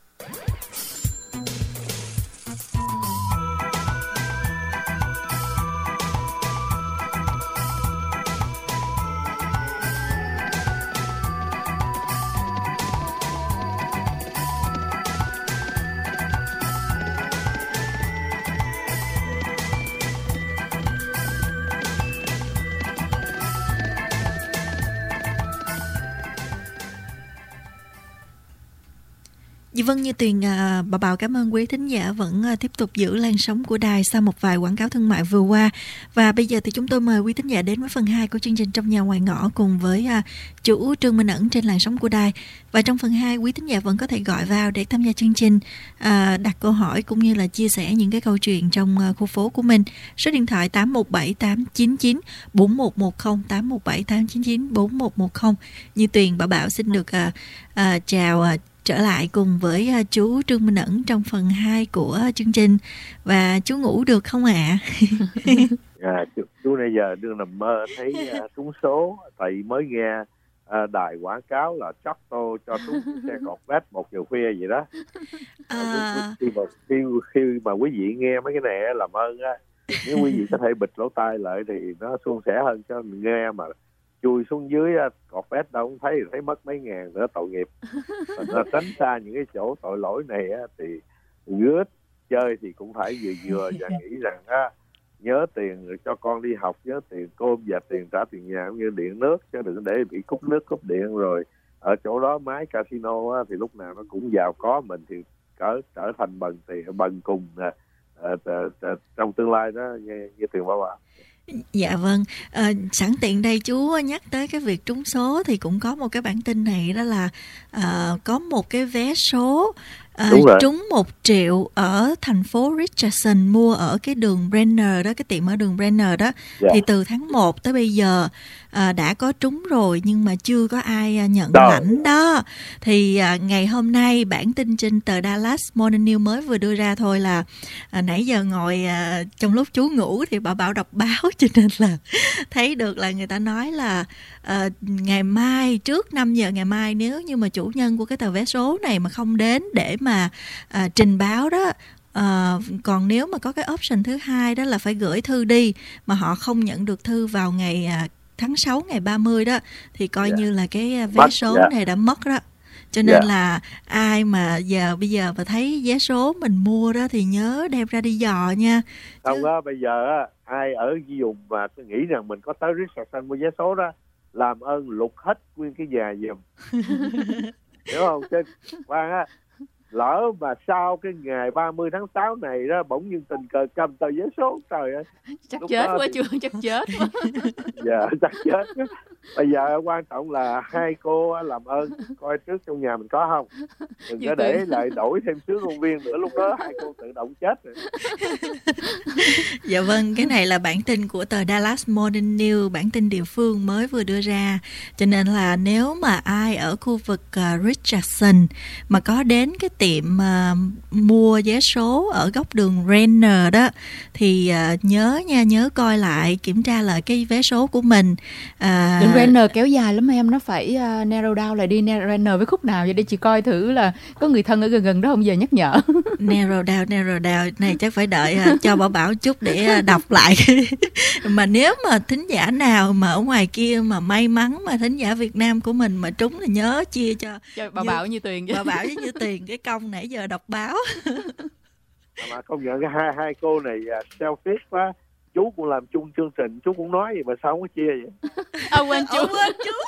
Dạ vâng, như Tuyền à, bà Bảo cảm ơn quý thính giả vẫn à, tiếp tục giữ làn sóng của đài sau một vài quảng cáo thương mại vừa qua. Và bây giờ thì chúng tôi mời quý thính giả đến với phần hai của chương trình Trong Nhà Ngoài Ngõ cùng với à, chủ Trương Minh Ẩn trên làn sóng của đài. Và trong phần hai, quý thính giả vẫn có thể gọi vào để tham gia chương trình, à, đặt câu hỏi cũng như là chia sẻ những cái câu chuyện trong à, khu phố của mình. Số điện thoại tám một bảy tám chín chín bốn một một không, tám một bảy tám chín chín bốn một một không. Như Tuyền, bà Bảo xin được à, à, chào à, trở lại cùng với uh, chú Trương Minh Ẩn trong phần hai của uh, chương trình. Và chú ngủ được không ạ? À, chú, chú nãy giờ đương nằm mơ thấy uh, trúng số, tại mới nghe uh, đài quảng cáo là chắc tô cho trúng xe cọt vét một giờ khuya vậy đó. À... Khi, mà, khi, khi mà quý vị nghe mấy cái này làm ơn á, nếu quý vị có thể bịt lỗ tai lại thì nó suôn sẻ hơn cho mình nghe. Mà chui xuống dưới cọt vét đâu không thấy, thấy mất mấy ngàn nữa, tội nghiệp. Nó tránh xa những cái chỗ tội lỗi này á, thì rứa chơi thì cũng phải vừa vừa và nghĩ rằng á, nhớ tiền cho con đi học, nhớ tiền cơm và tiền trả tiền nhà cũng như điện nước, chứ đừng để bị cúp nước cúp điện rồi ở chỗ đó máy casino á, thì lúc nào nó cũng giàu có, mình thì trở trở thành bần tiền bần cùng à, à, à, à, trong tương lai đó, nghe như Tuyền bảo ạ. Dạ vâng, à, sẵn tiện đây chú nhắc tới cái việc trúng số thì cũng có một cái bản tin này, đó là à, có một cái vé số à, trúng một triệu ở thành phố Richardson, mua ở cái đường Brenner đó, cái tiệm ở đường Brenner đó. Dạ. Thì từ tháng một tới bây giờ à, đã có trúng rồi nhưng mà chưa có ai nhận Đâu. lãnh đó. Thì à, ngày hôm nay bản tin trên tờ Dallas Morning News mới vừa đưa ra thôi, là à, nãy giờ ngồi à, trong lúc chú ngủ thì bà Bảo đọc báo cho nên là thấy được là người ta nói là à, ngày mai trước năm giờ ngày mai, nếu như mà chủ nhân của cái tờ vé số này mà không đến để mà à, trình báo đó, à, còn nếu mà có cái option thứ hai đó là phải gửi thư đi, mà họ không nhận được thư vào ngày à, tháng sáu ngày ba mươi đó, thì coi yeah. như là cái vé mất, số yeah. này đã mất đó. Cho nên yeah. là ai mà giờ bây giờ mà thấy vé số mình mua đó thì nhớ đem ra đi dò nha. Không đó, bây giờ á, ai ở vùng mà tôi nghĩ rằng mình có tới Richardson mua vé số đó, làm ơn lục hết nguyên cái nhà giùm. Hiểu không? Chứ Quang á, lỡ mà sau cái ngày ba mươi tháng sáu này đó bỗng nhiên tình cờ cầm tờ vé số, trời ơi, chắc chết quá thì... chưa chắc chết quá. Dạ chắc chết. Bây giờ quan trọng là hai cô làm ơn coi trước trong nhà mình có không, đừng có để lại đổi thêm sứ công viên nữa, lúc đó hai cô tự động chết rồi. Dạ vâng, cái này là bản tin của tờ Dallas Morning News, bản tin địa phương mới vừa đưa ra. Cho nên là nếu mà ai ở khu vực uh, Richardson mà có đến cái tiệm uh, mua vé số ở góc đường Renner đó thì uh, nhớ nha, nhớ coi lại, kiểm tra lại cái vé số của mình. Uh, Renner kéo dài lắm em, nó phải uh, narrow down lại đi, Renner với khúc nào vậy để chị coi thử là có người thân ở gần gần đó không, giờ nhắc nhở. Narrow down, narrow down này chắc phải đợi uh, cho Bảo Bảo chút để uh, đọc lại. Mà nếu mà thính giả nào mà ở ngoài kia mà may mắn mà thính giả Việt Nam của mình mà trúng thì nhớ chia cho, cho Bảo Bảo như Tuyền. Bảo Bảo với Như Tuyền cái công nãy giờ đọc báo. Mà công nhận cái hai hai cô này selfish quá. Chú cũng làm chung chương trình, chú cũng nói gì mà sao không có chia vậy? À, quên chú. Ờ, quên chú.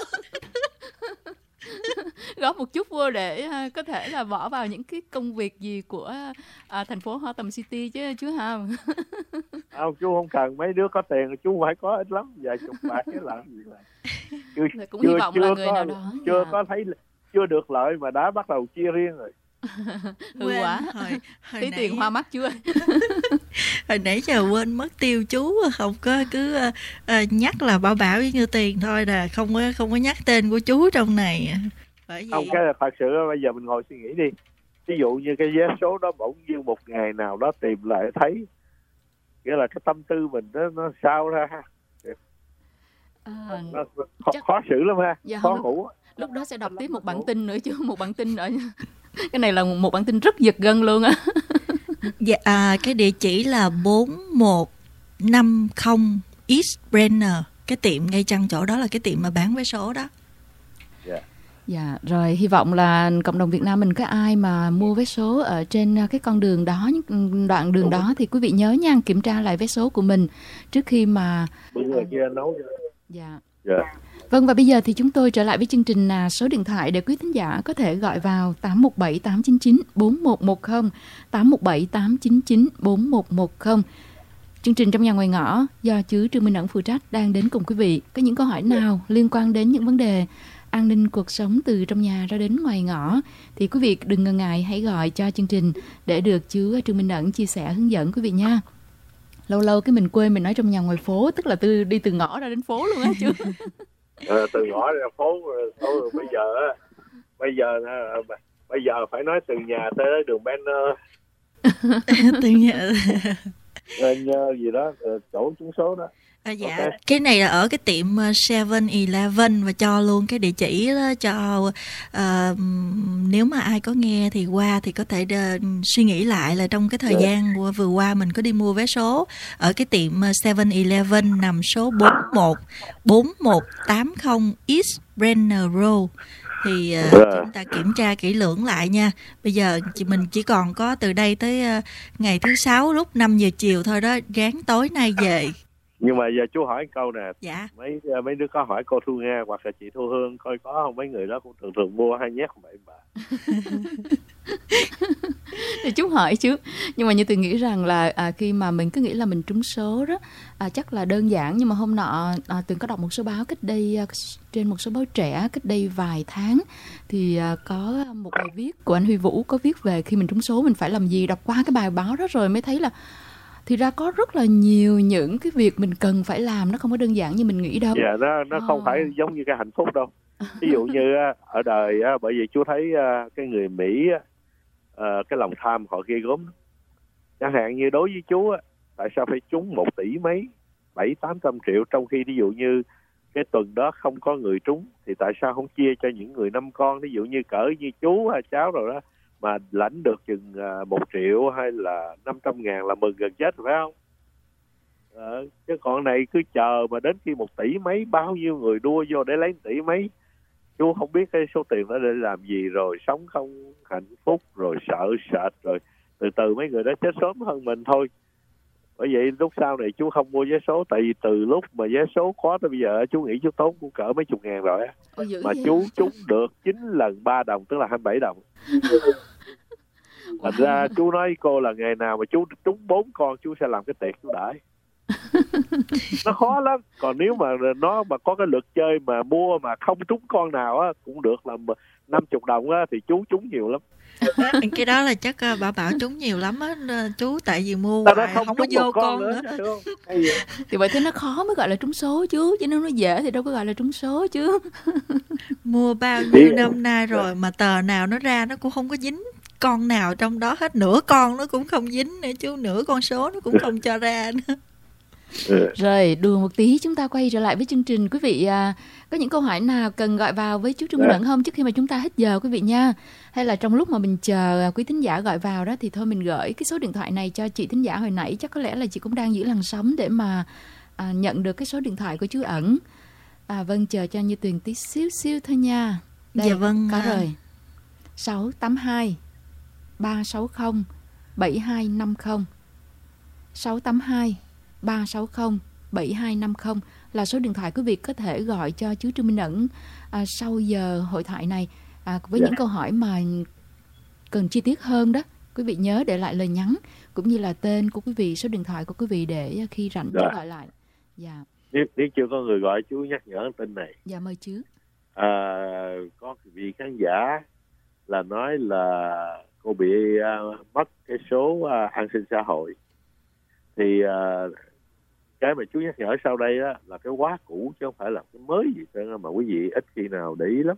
Góp một chút vô để uh, có thể là bỏ vào những cái công việc gì của uh, thành phố Hotham City chứ chú ha. Không, chú không cần, mấy đứa có tiền chú phải có ít lắm, vài chục bạc cái làm gì vậy? Chưa, cũng chưa, hy vọng chưa là người có, nào đó chưa dạ. có thấy, chưa được lợi mà đã bắt đầu chia riêng rồi. Hư quá. Hồi, hồi tí nãy... tiền hoa mắt chú ơi. Hồi nãy giờ quên mất tiêu chú, không có cứ uh, uh, nhắc là Bảo Bảo với Như Tiền thôi, là không có không có nhắc tên của chú trong này. Bởi vì... Không, cái là thật sự bây giờ mình ngồi suy nghĩ đi. Ví dụ như cái vé số đó bỗng nhiên một ngày nào đó tìm lại thấy, nghĩa là cái tâm tư mình đó nó sao ra ha. À, nó, khó, chắc... khó xử lắm ha, dạ, khó không... ngủ. Lúc đó sẽ đọc tiếp một bản tin nữa chứ, một bản tin ở cái này là một bản tin rất giật gân luôn á. Dạ, à, cái địa chỉ là bốn một năm không East Brenner, cái tiệm ngay chân chỗ đó là cái tiệm mà bán vé số đó. Dạ. Dạ, rồi hy vọng là cộng đồng Việt Nam mình có ai mà mua vé số ở trên cái con đường đó, đoạn đường đó thì quý vị nhớ nha, kiểm tra lại vé số của mình trước khi mà bữa người kia nấu. Dạ. Dạ. Vâng, và bây giờ thì chúng tôi trở lại với chương trình là số điện thoại để quý thính giả có thể gọi vào tám một bảy tám chín chín bốn một một không, tám một bảy tám chín chín bốn một một không. Chương trình Trong Nhà Ngoài Ngõ do chứ Trương Minh Ẩn phụ trách đang đến cùng quý vị. Có những câu hỏi nào liên quan đến những vấn đề an ninh cuộc sống từ trong nhà ra đến ngoài ngõ thì quý vị đừng ngần ngại, hãy gọi cho chương trình để được chứ Trương Minh Ẩn chia sẻ hướng dẫn quý vị nha. Lâu lâu cái mình quên mình nói trong nhà ngoài phố, tức là từ đi từ ngõ ra đến phố luôn á chứ. À, từ ngõ ra phố, phố rồi bây giờ bây giờ bây giờ phải nói từ nhà tới đường Banner. Từ nhà gì đó, chỗ trúng số đó. À, dạ, okay. Cái này là ở cái tiệm seven eleven và cho luôn cái địa chỉ đó cho uh, nếu mà ai có nghe thì qua thì có thể uh, suy nghĩ lại là trong cái thời yeah. gian vừa, vừa qua mình có đi mua vé số ở cái tiệm seven eleven nằm số bốn một bốn một tám không East Brenner Road. Thì uh, yeah. chúng ta kiểm tra kỹ lưỡng lại nha. Bây giờ chị mình chỉ còn có từ đây tới uh, ngày thứ sáu lúc năm giờ chiều thôi đó, gán tối nay về. Nhưng mà giờ chú hỏi câu nè, dạ. mấy mấy đứa có hỏi cô Thu Nga hoặc là chị Thu Hương coi có không, mấy người đó cũng thường thường mua hai nhát vậy bà. Thì chú hỏi chứ, nhưng mà như tôi nghĩ rằng là à, khi mà mình cứ nghĩ là mình trúng số đó à, chắc là đơn giản, nhưng mà hôm nọ à, Tuyền có đọc một số báo cách đây à, trên một số báo trẻ cách đây vài tháng thì à, có một bài viết của anh Huy Vũ có viết về khi mình trúng số mình phải làm gì. Đọc qua cái bài báo đó rồi mới thấy là thì ra có rất là nhiều những cái việc mình cần phải làm, nó không có đơn giản như mình nghĩ đâu. Dạ, nó nó à. không phải giống như cái hạnh phúc đâu. Ví dụ như ở đời, bởi vì chú thấy cái người Mỹ cái lòng tham họ ghê gớm. Chẳng hạn như đối với chú, tại sao phải trúng một tỷ mấy, bảy tám trăm triệu, trong khi ví dụ như cái tuần đó không có người trúng thì tại sao không chia cho những người năm con, ví dụ như cỡ như chú hay cháu rồi đó, mà lãnh được chừng một triệu hay là năm trăm ngàn là mừng gần chết, phải không? Ờ, chứ còn này cứ chờ mà đến khi một tỷ mấy, bao nhiêu người đua vô để lấy tỷ mấy, chú không biết cái số tiền đó để làm gì, rồi sống không hạnh phúc, rồi sợ sệt, rồi từ từ mấy người đó chết sớm hơn mình thôi. Bởi vậy lúc sau này chú không mua vé số, tại vì từ lúc mà vé số có tới bây giờ chú nghĩ chú tốn cũng cỡ mấy chục ngàn rồi á. Mà chú trúng được chín lần ba đồng, tức là hai mươi bảy đồng. Thành ra chú nói cô là ngày nào mà chú trúng bốn con chú sẽ làm cái tiệc chú đãi. Nó khó lắm. Còn nếu mà nó mà có cái lượt chơi mà mua mà không trúng con nào á cũng được là năm mươi đồng á, thì chú trúng nhiều lắm. Cái đó là chắc uh, Bảo Bảo trúng nhiều lắm á chú, tại vì mua hoài không, không có vô con, con nữa, nữa. Thì vậy thế nó khó mới gọi là trúng số chứ, chứ nếu nó dễ thì đâu có gọi là trúng số chứ. Mua bao nhiêu năm nay rồi mà tờ nào nó ra nó cũng không có dính con nào trong đó hết, nửa con nó cũng không dính nữa chú, nửa con số nó cũng không cho ra nữa. Ừ. Rồi, đùa một tí, chúng ta quay trở lại với chương trình. Quý vị à, có những câu hỏi nào cần gọi vào với chú Trương Minh Ẩn không trước khi mà chúng ta hết giờ quý vị nha? Hay là trong lúc mà mình chờ quý thính giả gọi vào đó thì thôi mình gửi cái số điện thoại này cho chị thính giả hồi nãy. Chắc có lẽ là chị cũng đang giữ làn sóng để mà à, nhận được cái số điện thoại của chú Ẩn. À, vâng, chờ cho Như Tuyền tí xíu xíu thôi nha. Đây, Dạ vâng. có à, rồi. sáu tám hai ba sáu không bảy hai năm không sáu tám hai ba sáu không bảy hai năm không là số điện thoại quý vị có thể gọi cho chú Trương Minh Ẩn à, sau giờ hội thoại này à, với Dạ. những câu hỏi mà cần chi tiết hơn đó. Quý vị nhớ để lại lời nhắn cũng như là tên của quý vị, số điện thoại của quý vị để khi rảnh chú Dạ. gọi lại. Dạ, Nếu, nếu chưa có người gọi, chú nhắc nhở tin này. dạ mời chú. À, có vị khán giả là nói là cô bị uh, mất cái số uh, an sinh xã hội. Thì uh, cái mà chú nhắc nhở sau đây á, là cái quá cũ chứ không phải là cái mới gì trơn, mà quý vị ít khi nào để ý lắm.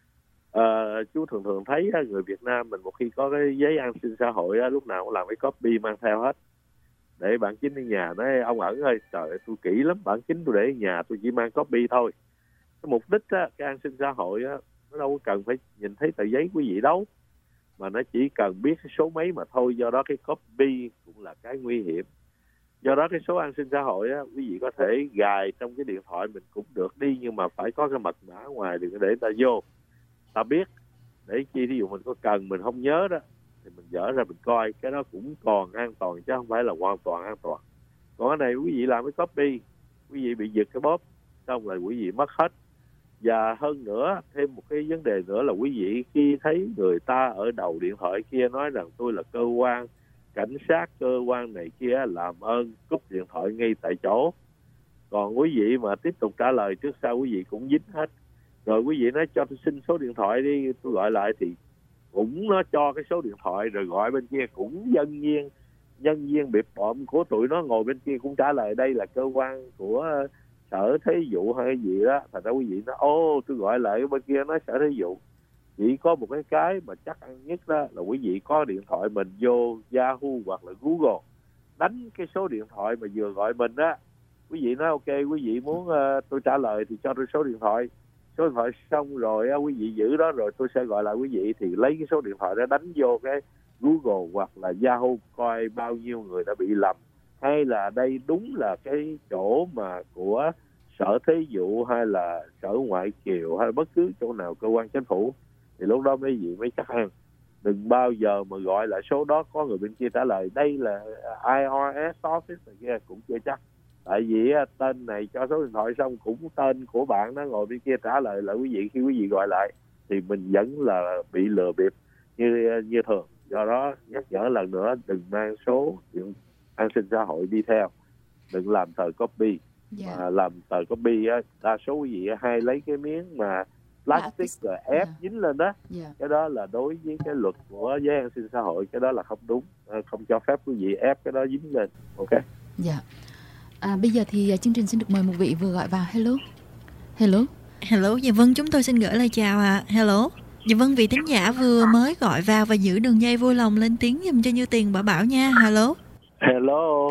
Uh, chú thường thường thấy á, người Việt Nam mình một khi có cái giấy an sinh xã hội á, lúc nào cũng làm cái copy mang theo hết. Để bản chính ở nhà nói ông Ẩn ơi, trời ơi, tôi kỹ lắm, bản chính tôi để ở nhà, tôi chỉ mang copy thôi. Cái mục đích á, cái an sinh xã hội á, nó đâu có cần phải nhìn thấy tờ giấy quý vị đâu, mà nó chỉ cần biết cái số mấy mà thôi. Do đó cái copy cũng là cái nguy hiểm. Do đó cái số an sinh xã hội á, quý vị có thể gài trong cái điện thoại mình cũng được đi, nhưng mà phải có cái mật mã ngoài, đừng có để ta vô ta biết. Để chi ví dụ mình có cần mình không nhớ đó thì mình dở ra mình coi, cái đó cũng còn an toàn chứ không phải là hoàn toàn an toàn. Còn cái này quý vị làm cái copy, quý vị bị giật cái bóp xong rồi quý vị mất hết. Và hơn nữa, thêm một cái vấn đề nữa là quý vị khi thấy người ta ở đầu điện thoại kia nói rằng tôi là cơ quan cảnh sát, cơ quan này kia, làm ơn cúp điện thoại ngay tại chỗ. Còn quý vị mà tiếp tục trả lời trước sau quý vị cũng dính hết. Rồi quý vị nói cho tôi xin số điện thoại đi, tôi gọi lại thì cũng nó cho cái số điện thoại, rồi gọi bên kia cũng nhân viên nhân viên biệt bợm của tụi nó ngồi bên kia cũng trả lời đây là cơ quan của sở thế vụ hay gì đó. Thành ra quý vị nói ô tôi gọi lại bên kia nói sở thế vụ. Chỉ có một cái cái mà chắc ăn nhất đó là quý vị có điện thoại mình vô Yahoo hoặc là Google, đánh cái số điện thoại mà vừa gọi mình á. Quý vị nói ok, quý vị muốn uh, tôi trả lời thì cho tôi số điện thoại. Số điện thoại xong rồi á, quý vị giữ đó rồi tôi sẽ gọi lại quý vị. Thì lấy cái số điện thoại đó đánh vô cái Google hoặc là Yahoo coi bao nhiêu người đã bị lầm, hay là đây đúng là cái chỗ mà của sở thế vụ hay là sở ngoại kiều hay bất cứ chỗ nào cơ quan chính phủ, thì lúc đó mấy vị mới chắc ăn. Đừng bao giờ mà gọi lại số đó có người bên kia trả lời đây là I R S office này kia cũng chưa chắc. Tại vì tên này cho số điện thoại xong cũng tên của bạn nó ngồi bên kia trả lời lại quý vị, khi quý vị gọi lại thì mình vẫn là bị lừa bịp như như thường. Do đó nhắc nhở lần nữa, đừng mang số điện an sinh xã hội đi theo, đừng làm tờ copy. Yeah. Mà làm tờ copy á, đa số quý vị hay lấy cái miếng mà plastic rồi ép yeah. dính lên đó. Yeah. Cái đó là đối với cái luật của giấy an sinh xã hội, cái đó là không đúng, không cho phép quý vị ép cái đó dính lên. Ok. Dạ. Yeah. À, bây giờ thì chương trình xin được mời một vị vừa gọi vào. Hello. Hello. Hello. Dạ vâng, chúng tôi xin gửi lời chào ạ. À. Hello. Dạ vâng, vị thính giả vừa mới gọi vào và giữ đường dây vui lòng lên tiếng giùm cho Như Tiền Bảo Bảo nha. Hello. Hello.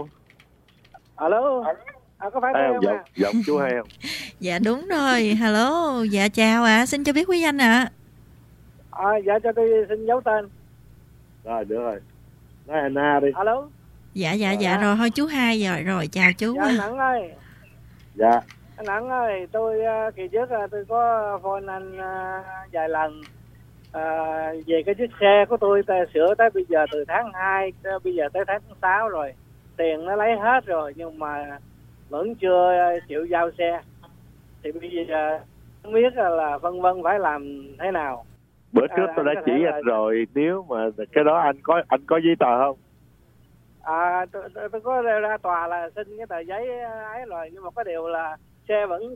Alo. À, có phải à, không giọng, à? giọng chú hay không? Dạ đúng rồi. Hello. Dạ chào ạ. À. Xin cho biết quý danh ạ. À. À, dạ cho tôi xin giấu tên. Rồi được rồi. Nói Anna đi. Alo. Dạ dạ dạ rồi thôi chú hai rồi rồi chào chú. Dạ anh Ẩn ơi. Dạ. Anh Ẩn ơi, tôi kỳ trước tôi có phone anh vài lần à, về cái chiếc xe của tôi sửa tới bây giờ từ tháng hai bây giờ tới tháng sáu rồi, tiền nó lấy hết rồi nhưng mà vẫn chưa chịu giao xe. Thì bây giờ không biết là vân vân phải làm thế nào. Bữa trước à, tôi đã chỉ anh là... rồi, nếu mà cái đó anh có anh có giấy tờ không? À, tôi, tôi, tôi có ra tòa là xin cái tờ giấy ấy rồi, nhưng mà có điều là xe vẫn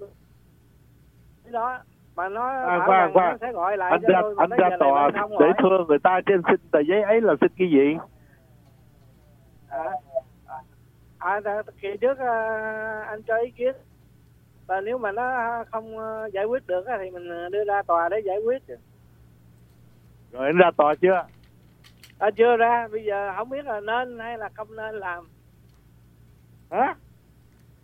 đó mà nó à, bảo rằng nó sẽ gọi lại anh cho ra, tôi anh ra tòa để thưa người ta trên xin tờ giấy ấy là xin cái gì? À, à, à kỳ trước anh cho ý kiến và nếu mà nó không giải quyết được thì mình đưa ra tòa để giải quyết. Rồi anh ra tòa chưa? À, chưa ra, bây giờ không biết là nên hay là không nên làm. Hả?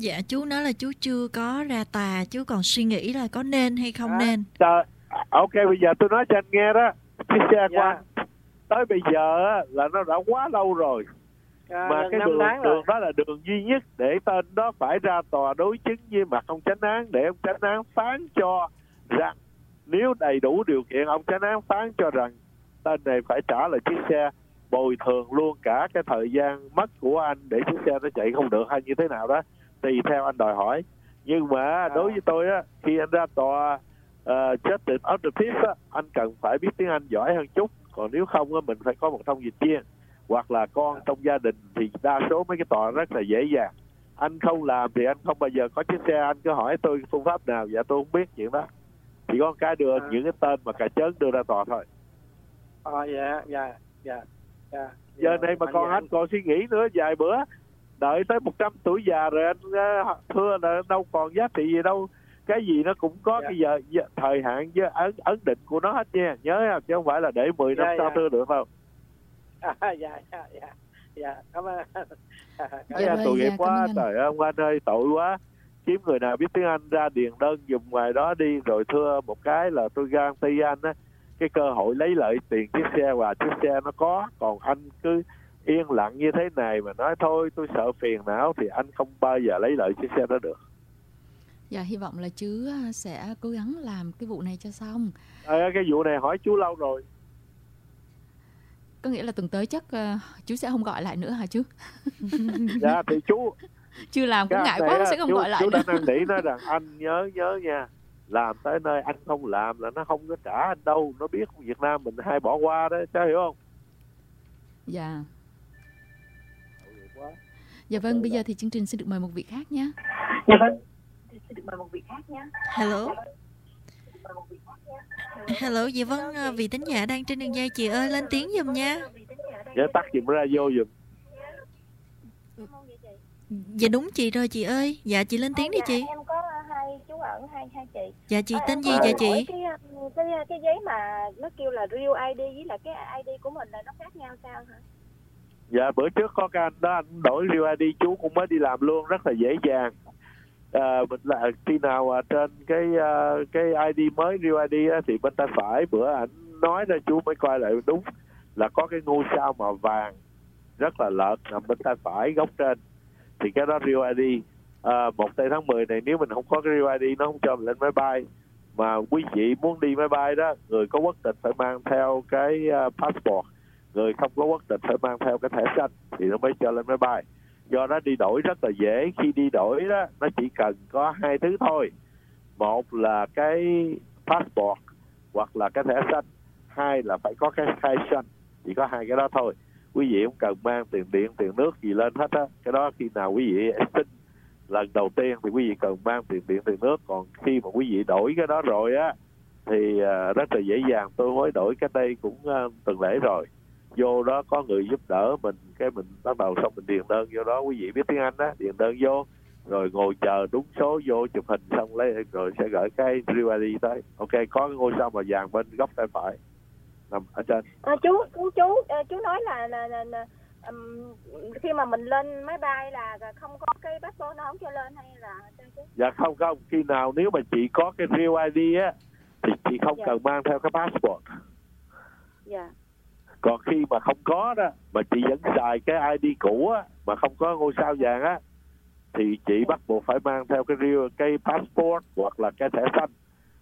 Dạ, chú nói là chú chưa có ra tòa, chú còn suy nghĩ là có nên hay không à, nên. Trời, ok, bây giờ tôi nói cho anh nghe đó. Chiếc xe của Dạ. anh tới bây giờ á, là nó đã quá lâu rồi. À, Mà cái đường, đường đó là đường duy nhất để tên đó phải ra tòa đối chứng với mặt ông chánh án, để ông chánh án phán cho rằng nếu đầy đủ điều kiện, ông chánh án phán cho rằng tên này phải trả lại chiếc xe, bồi thường luôn cả cái thời gian mất của anh để chiếc xe nó chạy không được hay như thế nào đó, tùy theo anh đòi hỏi. Nhưng mà đối với tôi á, khi anh ra tòa uh, Justice of the Peace á, anh cần phải biết tiếng Anh giỏi hơn chút. Còn nếu không á, mình phải có một thông dịch viên hoặc là con trong gia đình, thì đa số mấy cái tòa rất là dễ dàng. Anh không làm thì anh không bao giờ có chiếc xe. Anh cứ hỏi tôi phương pháp nào, dạ tôi không biết chuyện đó. Chỉ có cái đưa à. những cái tên mà cà chớn đưa ra tòa thôi. À, dạ dạ dạ dạ. Giờ này mà còn anh còn suy nghĩ nữa, vài bữa đợi tới một trăm tuổi già rồi anh uh, thưa là đâu còn giá trị gì đâu. Cái gì nó cũng có dạ. cái giờ, giờ thời hạn với ấn, ấn định của nó hết nha, nhớ không? Chứ không phải là để mười dạ, năm dạ. sau thưa được đâu. À, dạ dạ dạ dạ cảm ơn. Cái dạ, tội nghiệp dạ, quá, trời ơi ông anh ơi, tội quá. Kiếm người nào biết tiếng Anh ra điền đơn dùng ngoài đó đi, rồi thưa một cái là tôi guarantee anh á, cái cơ hội lấy lại tiền chiếc xe và chiếc xe nó có. Còn anh cứ yên lặng như thế này mà nói thôi tôi sợ phiền não thì anh không bao giờ lấy lại chiếc xe đó được. Dạ, hy vọng là chú sẽ cố gắng làm cái vụ này cho xong. À, cái vụ này hỏi chú lâu rồi. Có nghĩa là tuần tới chắc uh, chú sẽ không gọi lại nữa hả chú? Dạ thì chú chưa làm cũng ngại quá, sẽ không chú, gọi lại chú nữa. Chú đang năn nỉ nói rằng anh nhớ nhớ nha, làm tới nơi anh không làm là nó không có trả anh đâu. Nó biết Việt Nam mình hay bỏ qua đó, cháu hiểu không? Dạ. Dạ vâng, bây giờ thì chương trình xin được mời một vị khác nhé. Dạ vâng, xin được mời một vị khác nhé. Hello. Hello, dạ vâng, vị thính giả đang trên đường dây, chị ơi lên tiếng giùm nha. Dạ tắt giùm radio giùm. Dạ đúng chị rồi chị ơi. Dạ chị lên tiếng đi chị. Em có hai chú ẩn, hai hai chị. Dạ chị à, tên gì dạ chị? Cái, cái cái giấy mà nó kêu là real i đê với lại cái i đê của mình là nó khác nhau sao hả? Dạ bữa trước có cái anh đó, anh đổi real i đê, chú cũng mới đi làm luôn, rất là dễ dàng. À, mình là khi nào à, trên cái uh, cái i đê mới real i đê á, thì bên tay phải bữa ảnh nói ra chú mới coi lại đúng là có cái ngôi sao màu vàng rất là lợt nằm bên tay phải góc trên, thì cái đó real i đê. À, một tây tháng mười này nếu mình không có cái real i đê nó không cho mình lên máy bay. Mà quý vị muốn đi máy bay đó, người có quốc tịch phải mang theo cái uh, passport, người không có quốc tịch phải mang theo cái thẻ xanh thì nó mới cho lên máy bay. Do đó đi đổi rất là dễ. Khi đi đổi đó, nó chỉ cần có hai thứ thôi. Một là cái passport hoặc là cái thẻ xanh. Hai là phải có cái khai sinh. Chỉ có hai cái đó thôi. Quý vị không cần mang tiền điện, tiền nước gì lên hết á. Cái đó khi nào quý vị xin lần đầu tiên thì quý vị cần mang tiền điện, tiền nước. Còn khi mà quý vị đổi cái đó rồi á thì rất là dễ dàng. Tôi mới đổi cái đây cũng tuần lễ rồi. Vô đó có người giúp đỡ mình, cái mình bắt đầu xong mình điền đơn vô đó. Quý vị biết tiếng Anh á, điền đơn vô rồi ngồi chờ đúng số, vô chụp hình xong lấy rồi sẽ gửi cái real i đê tới. Ok, có cái ngôi sao màu vàng bên góc tay phải nằm ở trên. À, chú chú chú chú nói là, là, là, là um, khi mà mình lên máy bay là không có cái passport nó không cho lên hay là sao chú? Dạ không không, khi nào nếu mà chị có cái real i đê á thì chị không dạ. cần mang theo cái passport. Dạ. Còn khi mà không có đó, mà chị vẫn xài cái i đê cũ á, mà không có ngôi sao vàng á, thì chị bắt buộc phải mang theo cái real, cái passport hoặc là cái thẻ xanh.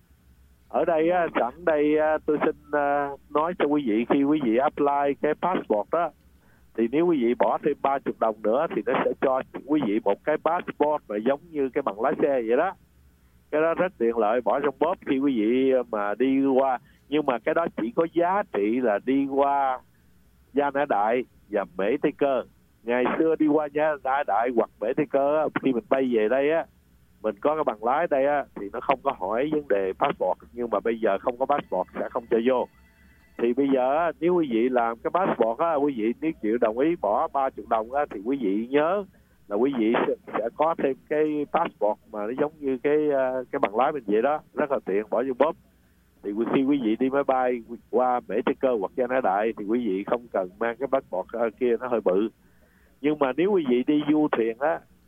Ở đây á, sẵn đây tôi xin uh, nói cho quý vị, khi quý vị apply cái passport đó, thì nếu quý vị bỏ thêm ba mươi đồng nữa thì nó sẽ cho quý vị một cái passport mà giống như cái bằng lái xe vậy đó. Cái đó rất tiện lợi, bỏ trong bóp khi quý vị mà đi qua. Nhưng mà cái đó chỉ có giá trị là đi qua Gia Nã Đại và Mễ Tây Cơ. Ngày xưa đi qua Gia Nã Đại hoặc Mễ Tây Cơ, khi mình bay về đây á, mình có cái bằng lái đây á, thì nó không có hỏi vấn đề passport. Nhưng mà bây giờ không có passport sẽ không cho vô. Thì bây giờ nếu quý vị làm cái passport á, quý vị nếu chịu đồng ý bỏ ba mươi đồng á, thì quý vị nhớ là quý vị sẽ có thêm cái passport mà nó giống như cái cái bằng lái mình vậy đó, rất là tiện, bỏ vô bóp. Thì khi quý vị đi máy bay qua Mễ Tây Cơ hoặc Gia Nã Đại thì quý vị không cần mang cái passport kia, nó hơi bự. Nhưng mà nếu quý vị đi du thuyền á,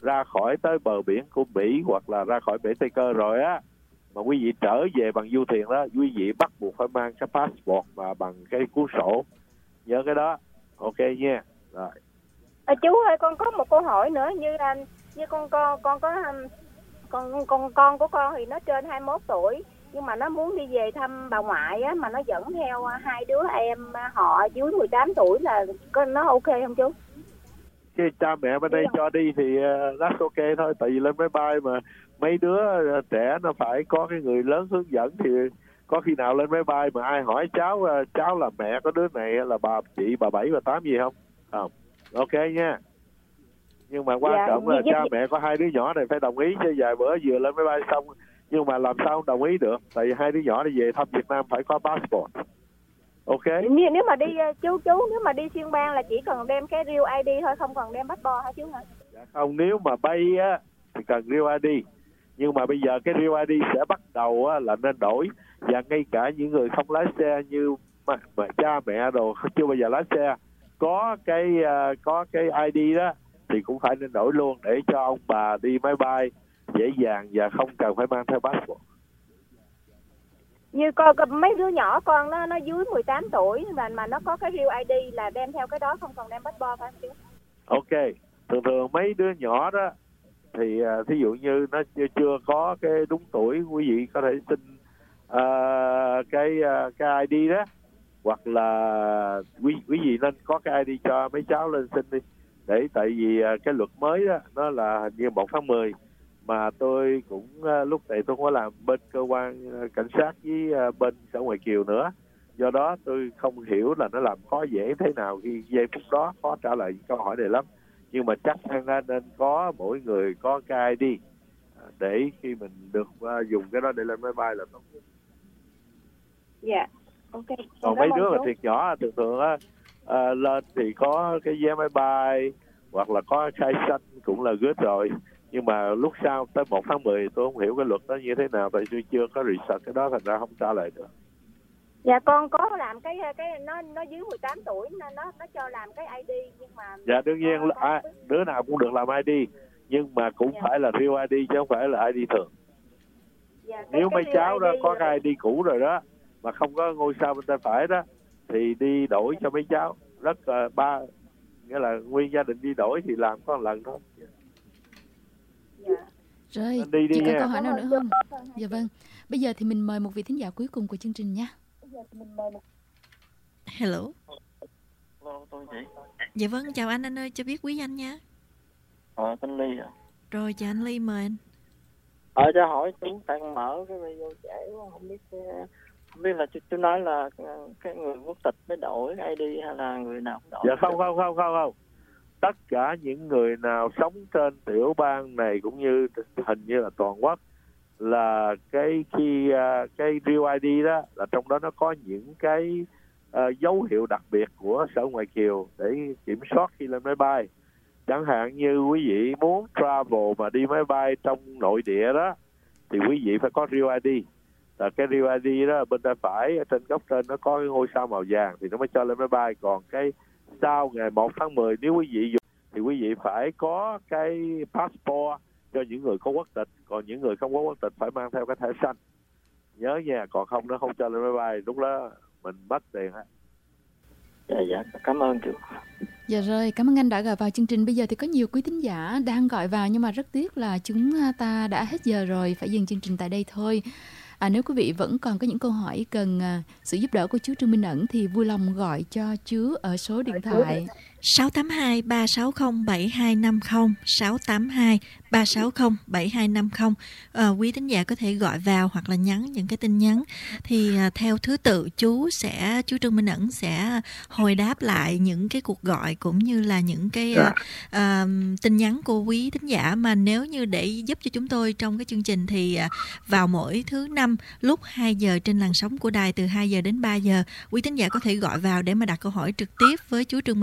ra khỏi tới bờ biển của Bỉ hoặc là ra khỏi bể Tây Cơ rồi á, mà quý vị trở về bằng du thuyền đó, quý vị bắt buộc phải mang cái passport và bằng cái cuốn sổ, nhớ cái đó. Ok nha. Rồi. À, chú ơi, con có một câu hỏi nữa, như như con con con có con con con của con thì nó trên hai mươi mốt tuổi, nhưng mà nó muốn đi về thăm bà ngoại á, mà nó dẫn theo hai đứa em họ dưới mười tám tuổi, là nó ok không chú? Cái cha mẹ bên đây cho đi thì that's ok thôi, tại vì lên máy bay mà mấy đứa trẻ nó phải có cái người lớn hướng dẫn, thì có khi nào lên máy bay mà ai hỏi cháu cháu là mẹ có đứa này là bà chị bà bảy bà tám gì không? Không. Ok nha. Nhưng mà quan dạ, trọng là cha mẹ có hai đứa nhỏ này phải đồng ý, chứ vài bữa vừa lên máy bay xong nhưng mà làm sao không đồng ý được, tại vì hai đứa nhỏ đi về thăm Việt Nam phải có passport. Ok. Nếu, nếu mà đi chú chú nếu mà đi xuyên bang là chỉ cần đem cái real i đê thôi, không cần đem passport hả chú hả? Dạ không, nếu mà bay á thì cần real i đê, nhưng mà bây giờ cái real i đê sẽ bắt đầu á, là nên đổi, và ngay cả những người không lái xe như mà, mà cha mẹ đồ chưa bao giờ lái xe có cái uh, có cái i đê đó thì cũng phải nên đổi luôn, để cho ông bà đi máy bay dễ dàng và không cần phải mang theo passport. Như con, con mấy đứa nhỏ con nó nó dưới mười tám tuổi mà mà nó có cái real i đê là đem theo cái đó, không cần đem passport phải không? Ok, thường thường mấy đứa nhỏ đó thì uh, thí dụ như nó chưa, chưa có cái đúng tuổi, quý vị có thể xin uh, cái uh, cái i đê đó, hoặc là quý quý vị nên có cái i đê cho mấy cháu lên xin đi, để tại vì uh, cái luật mới đó nó là hình như một tháng mười, mà tôi cũng uh, lúc này tôi có làm bên cơ quan uh, cảnh sát với uh, bên sở ngoại kiều nữa, do đó tôi không hiểu là nó làm khó dễ thế nào khi giây phút đó khó trả lời câu hỏi này lắm, nhưng mà chắc chắn nên có mỗi người có cái i đê uh, để khi mình được uh, dùng cái đó để lên máy bay là tốt nhất. Dạ. Yeah. Ok. Còn mấy đứa mà thiệt nhỏ thường thường á uh, lên thì có cái vé máy bay hoặc là có khai xanh cũng là good rồi, nhưng mà lúc sau tới một tháng mười tôi không hiểu cái luật đó như thế nào, tại tôi chưa có research cái đó, thành ra không trả lời được. Dạ con có làm cái cái nó nó dưới mười tám tuổi nên nó nó cho làm cái i đê, nhưng mà dạ đương nhiên là à, đứa nào cũng được làm i đê, nhưng mà cũng dạ. phải là real i đê chứ không phải là i đê thường. Dạ, cái, nếu cái mấy cháu đó có cái i đê cũ rồi đó mà không có ngôi sao bên tay phải đó thì đi đổi cho mấy cháu, rất uh, ba nghĩa là nguyên gia đình đi đổi thì làm có một lần thôi. Dạ. Rồi, đi đi chị có câu hỏi nào nữa không? Dạ vâng. Bây giờ thì mình mời một vị thính giả cuối cùng của chương trình nha. Hello. Hello, tôi chị. Dạ vâng, chào anh, anh ơi, cho biết quý danh nha. Ờ, tên Ly ạ. Rồi, chào anh Ly, mời anh. Ờ, cho hỏi chú, tại con mở cái video trễ quá, không biết không biết là chú, chú nói là cái người quốc tịch mới đổi i đê hay là người nào cũng đổi? Dạ không, không, không, không, không. Tất cả những người nào sống trên tiểu bang này cũng như hình như là toàn quốc là cái khi uh, cái real i đê đó là trong đó nó có những cái uh, dấu hiệu đặc biệt của sở ngoại kiều để kiểm soát khi lên máy bay. Chẳng hạn như quý vị muốn travel mà đi máy bay trong nội địa đó thì quý vị phải có real i đê. Là cái real i đê đó bên tay phải ở trên góc trên nó có cái ngôi sao màu vàng thì nó mới cho lên máy bay. Còn cái sau ngày một tháng mười nếu quý vị dùng thì quý vị phải có cái passport cho những người có quốc tịch, còn những người không có quốc tịch phải mang theo cái thẻ xanh. Nhớ nha, còn không nó không cho lên máy bay, lúc đó mình mất tiền ha. Dạ dạ, cảm ơn chú. Dạ rồi, cảm ơn anh đã gọi vào chương trình. Bây giờ thì có nhiều quý thính giả đang gọi vào, nhưng mà rất tiếc là chúng ta đã hết giờ rồi, phải dừng chương trình tại đây thôi. À, nếu quý vị vẫn còn có những câu hỏi cần à, sự giúp đỡ của chú Trương Minh Ẩn thì vui lòng gọi cho chú ở số điện thoại sáu tám hai ba sáu không bảy hai năm không, sáu tám hai ba sáu không bảy hai năm không. À, quý thính giả có thể gọi vào hoặc là nhắn những cái tin nhắn thì à, theo thứ tự chú sẽ chú Trương Minh Ẩn sẽ hồi đáp lại những cái cuộc gọi cũng như là những cái à, à, tin nhắn của quý thính giả. Mà nếu như để giúp cho chúng tôi trong cái chương trình thì à, vào mỗi thứ năm lúc hai giờ trên làn sóng của đài từ hai giờ đến ba giờ, quý thính giả có thể gọi vào để mà đặt câu hỏi trực tiếp với chú Trương Minh Ẩn trên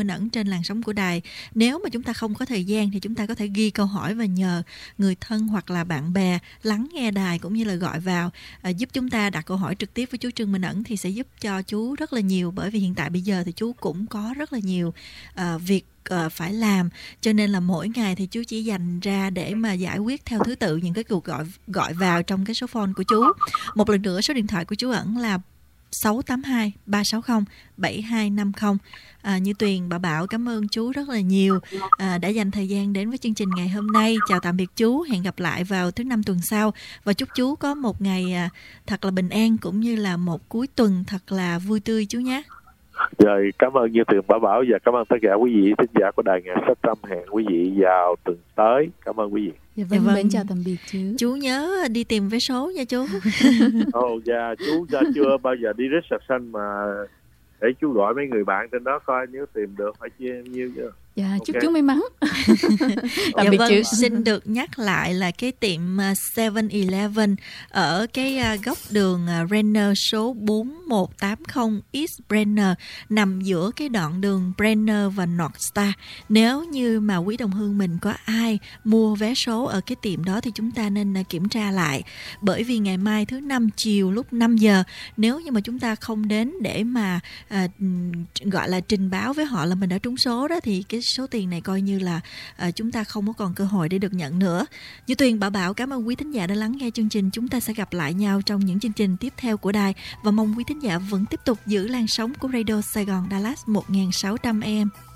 trên làn sóng của đài. Nếu mà chúng ta không có thời gian thì chúng ta có thể ghi câu hỏi và nhờ người thân hoặc là bạn bè lắng nghe đài cũng như là gọi vào à, giúp chúng ta đặt câu hỏi trực tiếp với chú Trương Minh Ẩn thì sẽ giúp cho chú rất là nhiều, bởi vì hiện tại bây giờ thì chú cũng có rất là nhiều uh, việc uh, phải làm, cho nên là mỗi ngày thì chú chỉ dành ra để mà giải quyết theo thứ tự những cái cuộc gọi gọi vào trong cái số phone của chú. Một lần nữa số điện thoại của chú Ẩn là sáu tám hai ba sáu không bảy hai năm không. À, Như Tuyền, bà Bảo cảm ơn chú rất là nhiều à, đã dành thời gian đến với chương trình ngày hôm nay. Chào tạm biệt chú, hẹn gặp lại vào thứ năm tuần sau và chúc chú có một ngày à, thật là bình an cũng như là một cuối tuần thật là vui tươi chú nhé. Rồi, cảm ơn Như Tuyền, Bảo Bảo và cảm ơn tất cả quý vị thính giả của đài Nghe Sách Tâm. Hẹn quý vị vào tuần tới. Cảm ơn quý vị. Dạ vâng, Dạ vâng. Mến chào tạm biệt chú. Chú nhớ đi tìm vé số nha chú. Ồ, oh, dạ, chú dạ, chưa bao giờ đi reception mà để chú gọi mấy người bạn trên đó coi nếu tìm được phải chia nhiêu chứ. Dạ, Okay. chúc chú may mắn. Tạm Dạ biệt vâng, chú. xin được nhắc lại là cái tiệm seven eleven ở cái góc đường Brenner số bốn một tám không East Brenner, nằm giữa cái đoạn đường Brenner và North Star. Nếu như mà quý đồng hương mình có ai mua vé số ở cái tiệm đó thì chúng ta nên kiểm tra lại, bởi vì ngày mai thứ năm chiều lúc năm giờ, nếu như mà chúng ta không đến để mà à, gọi là trình báo với họ là mình đã trúng số đó thì cái số tiền này coi như là à, chúng ta không có còn cơ hội để được nhận nữa. Như Tuyền, Bảo Bảo cảm ơn quý thính giả đã lắng nghe chương trình. Chúng ta sẽ gặp lại nhau trong những chương trình tiếp theo của đài và mong quý thính giả vẫn tiếp tục giữ làn sóng của Radio Sài Gòn Dallas một nghìn sáu trăm A M.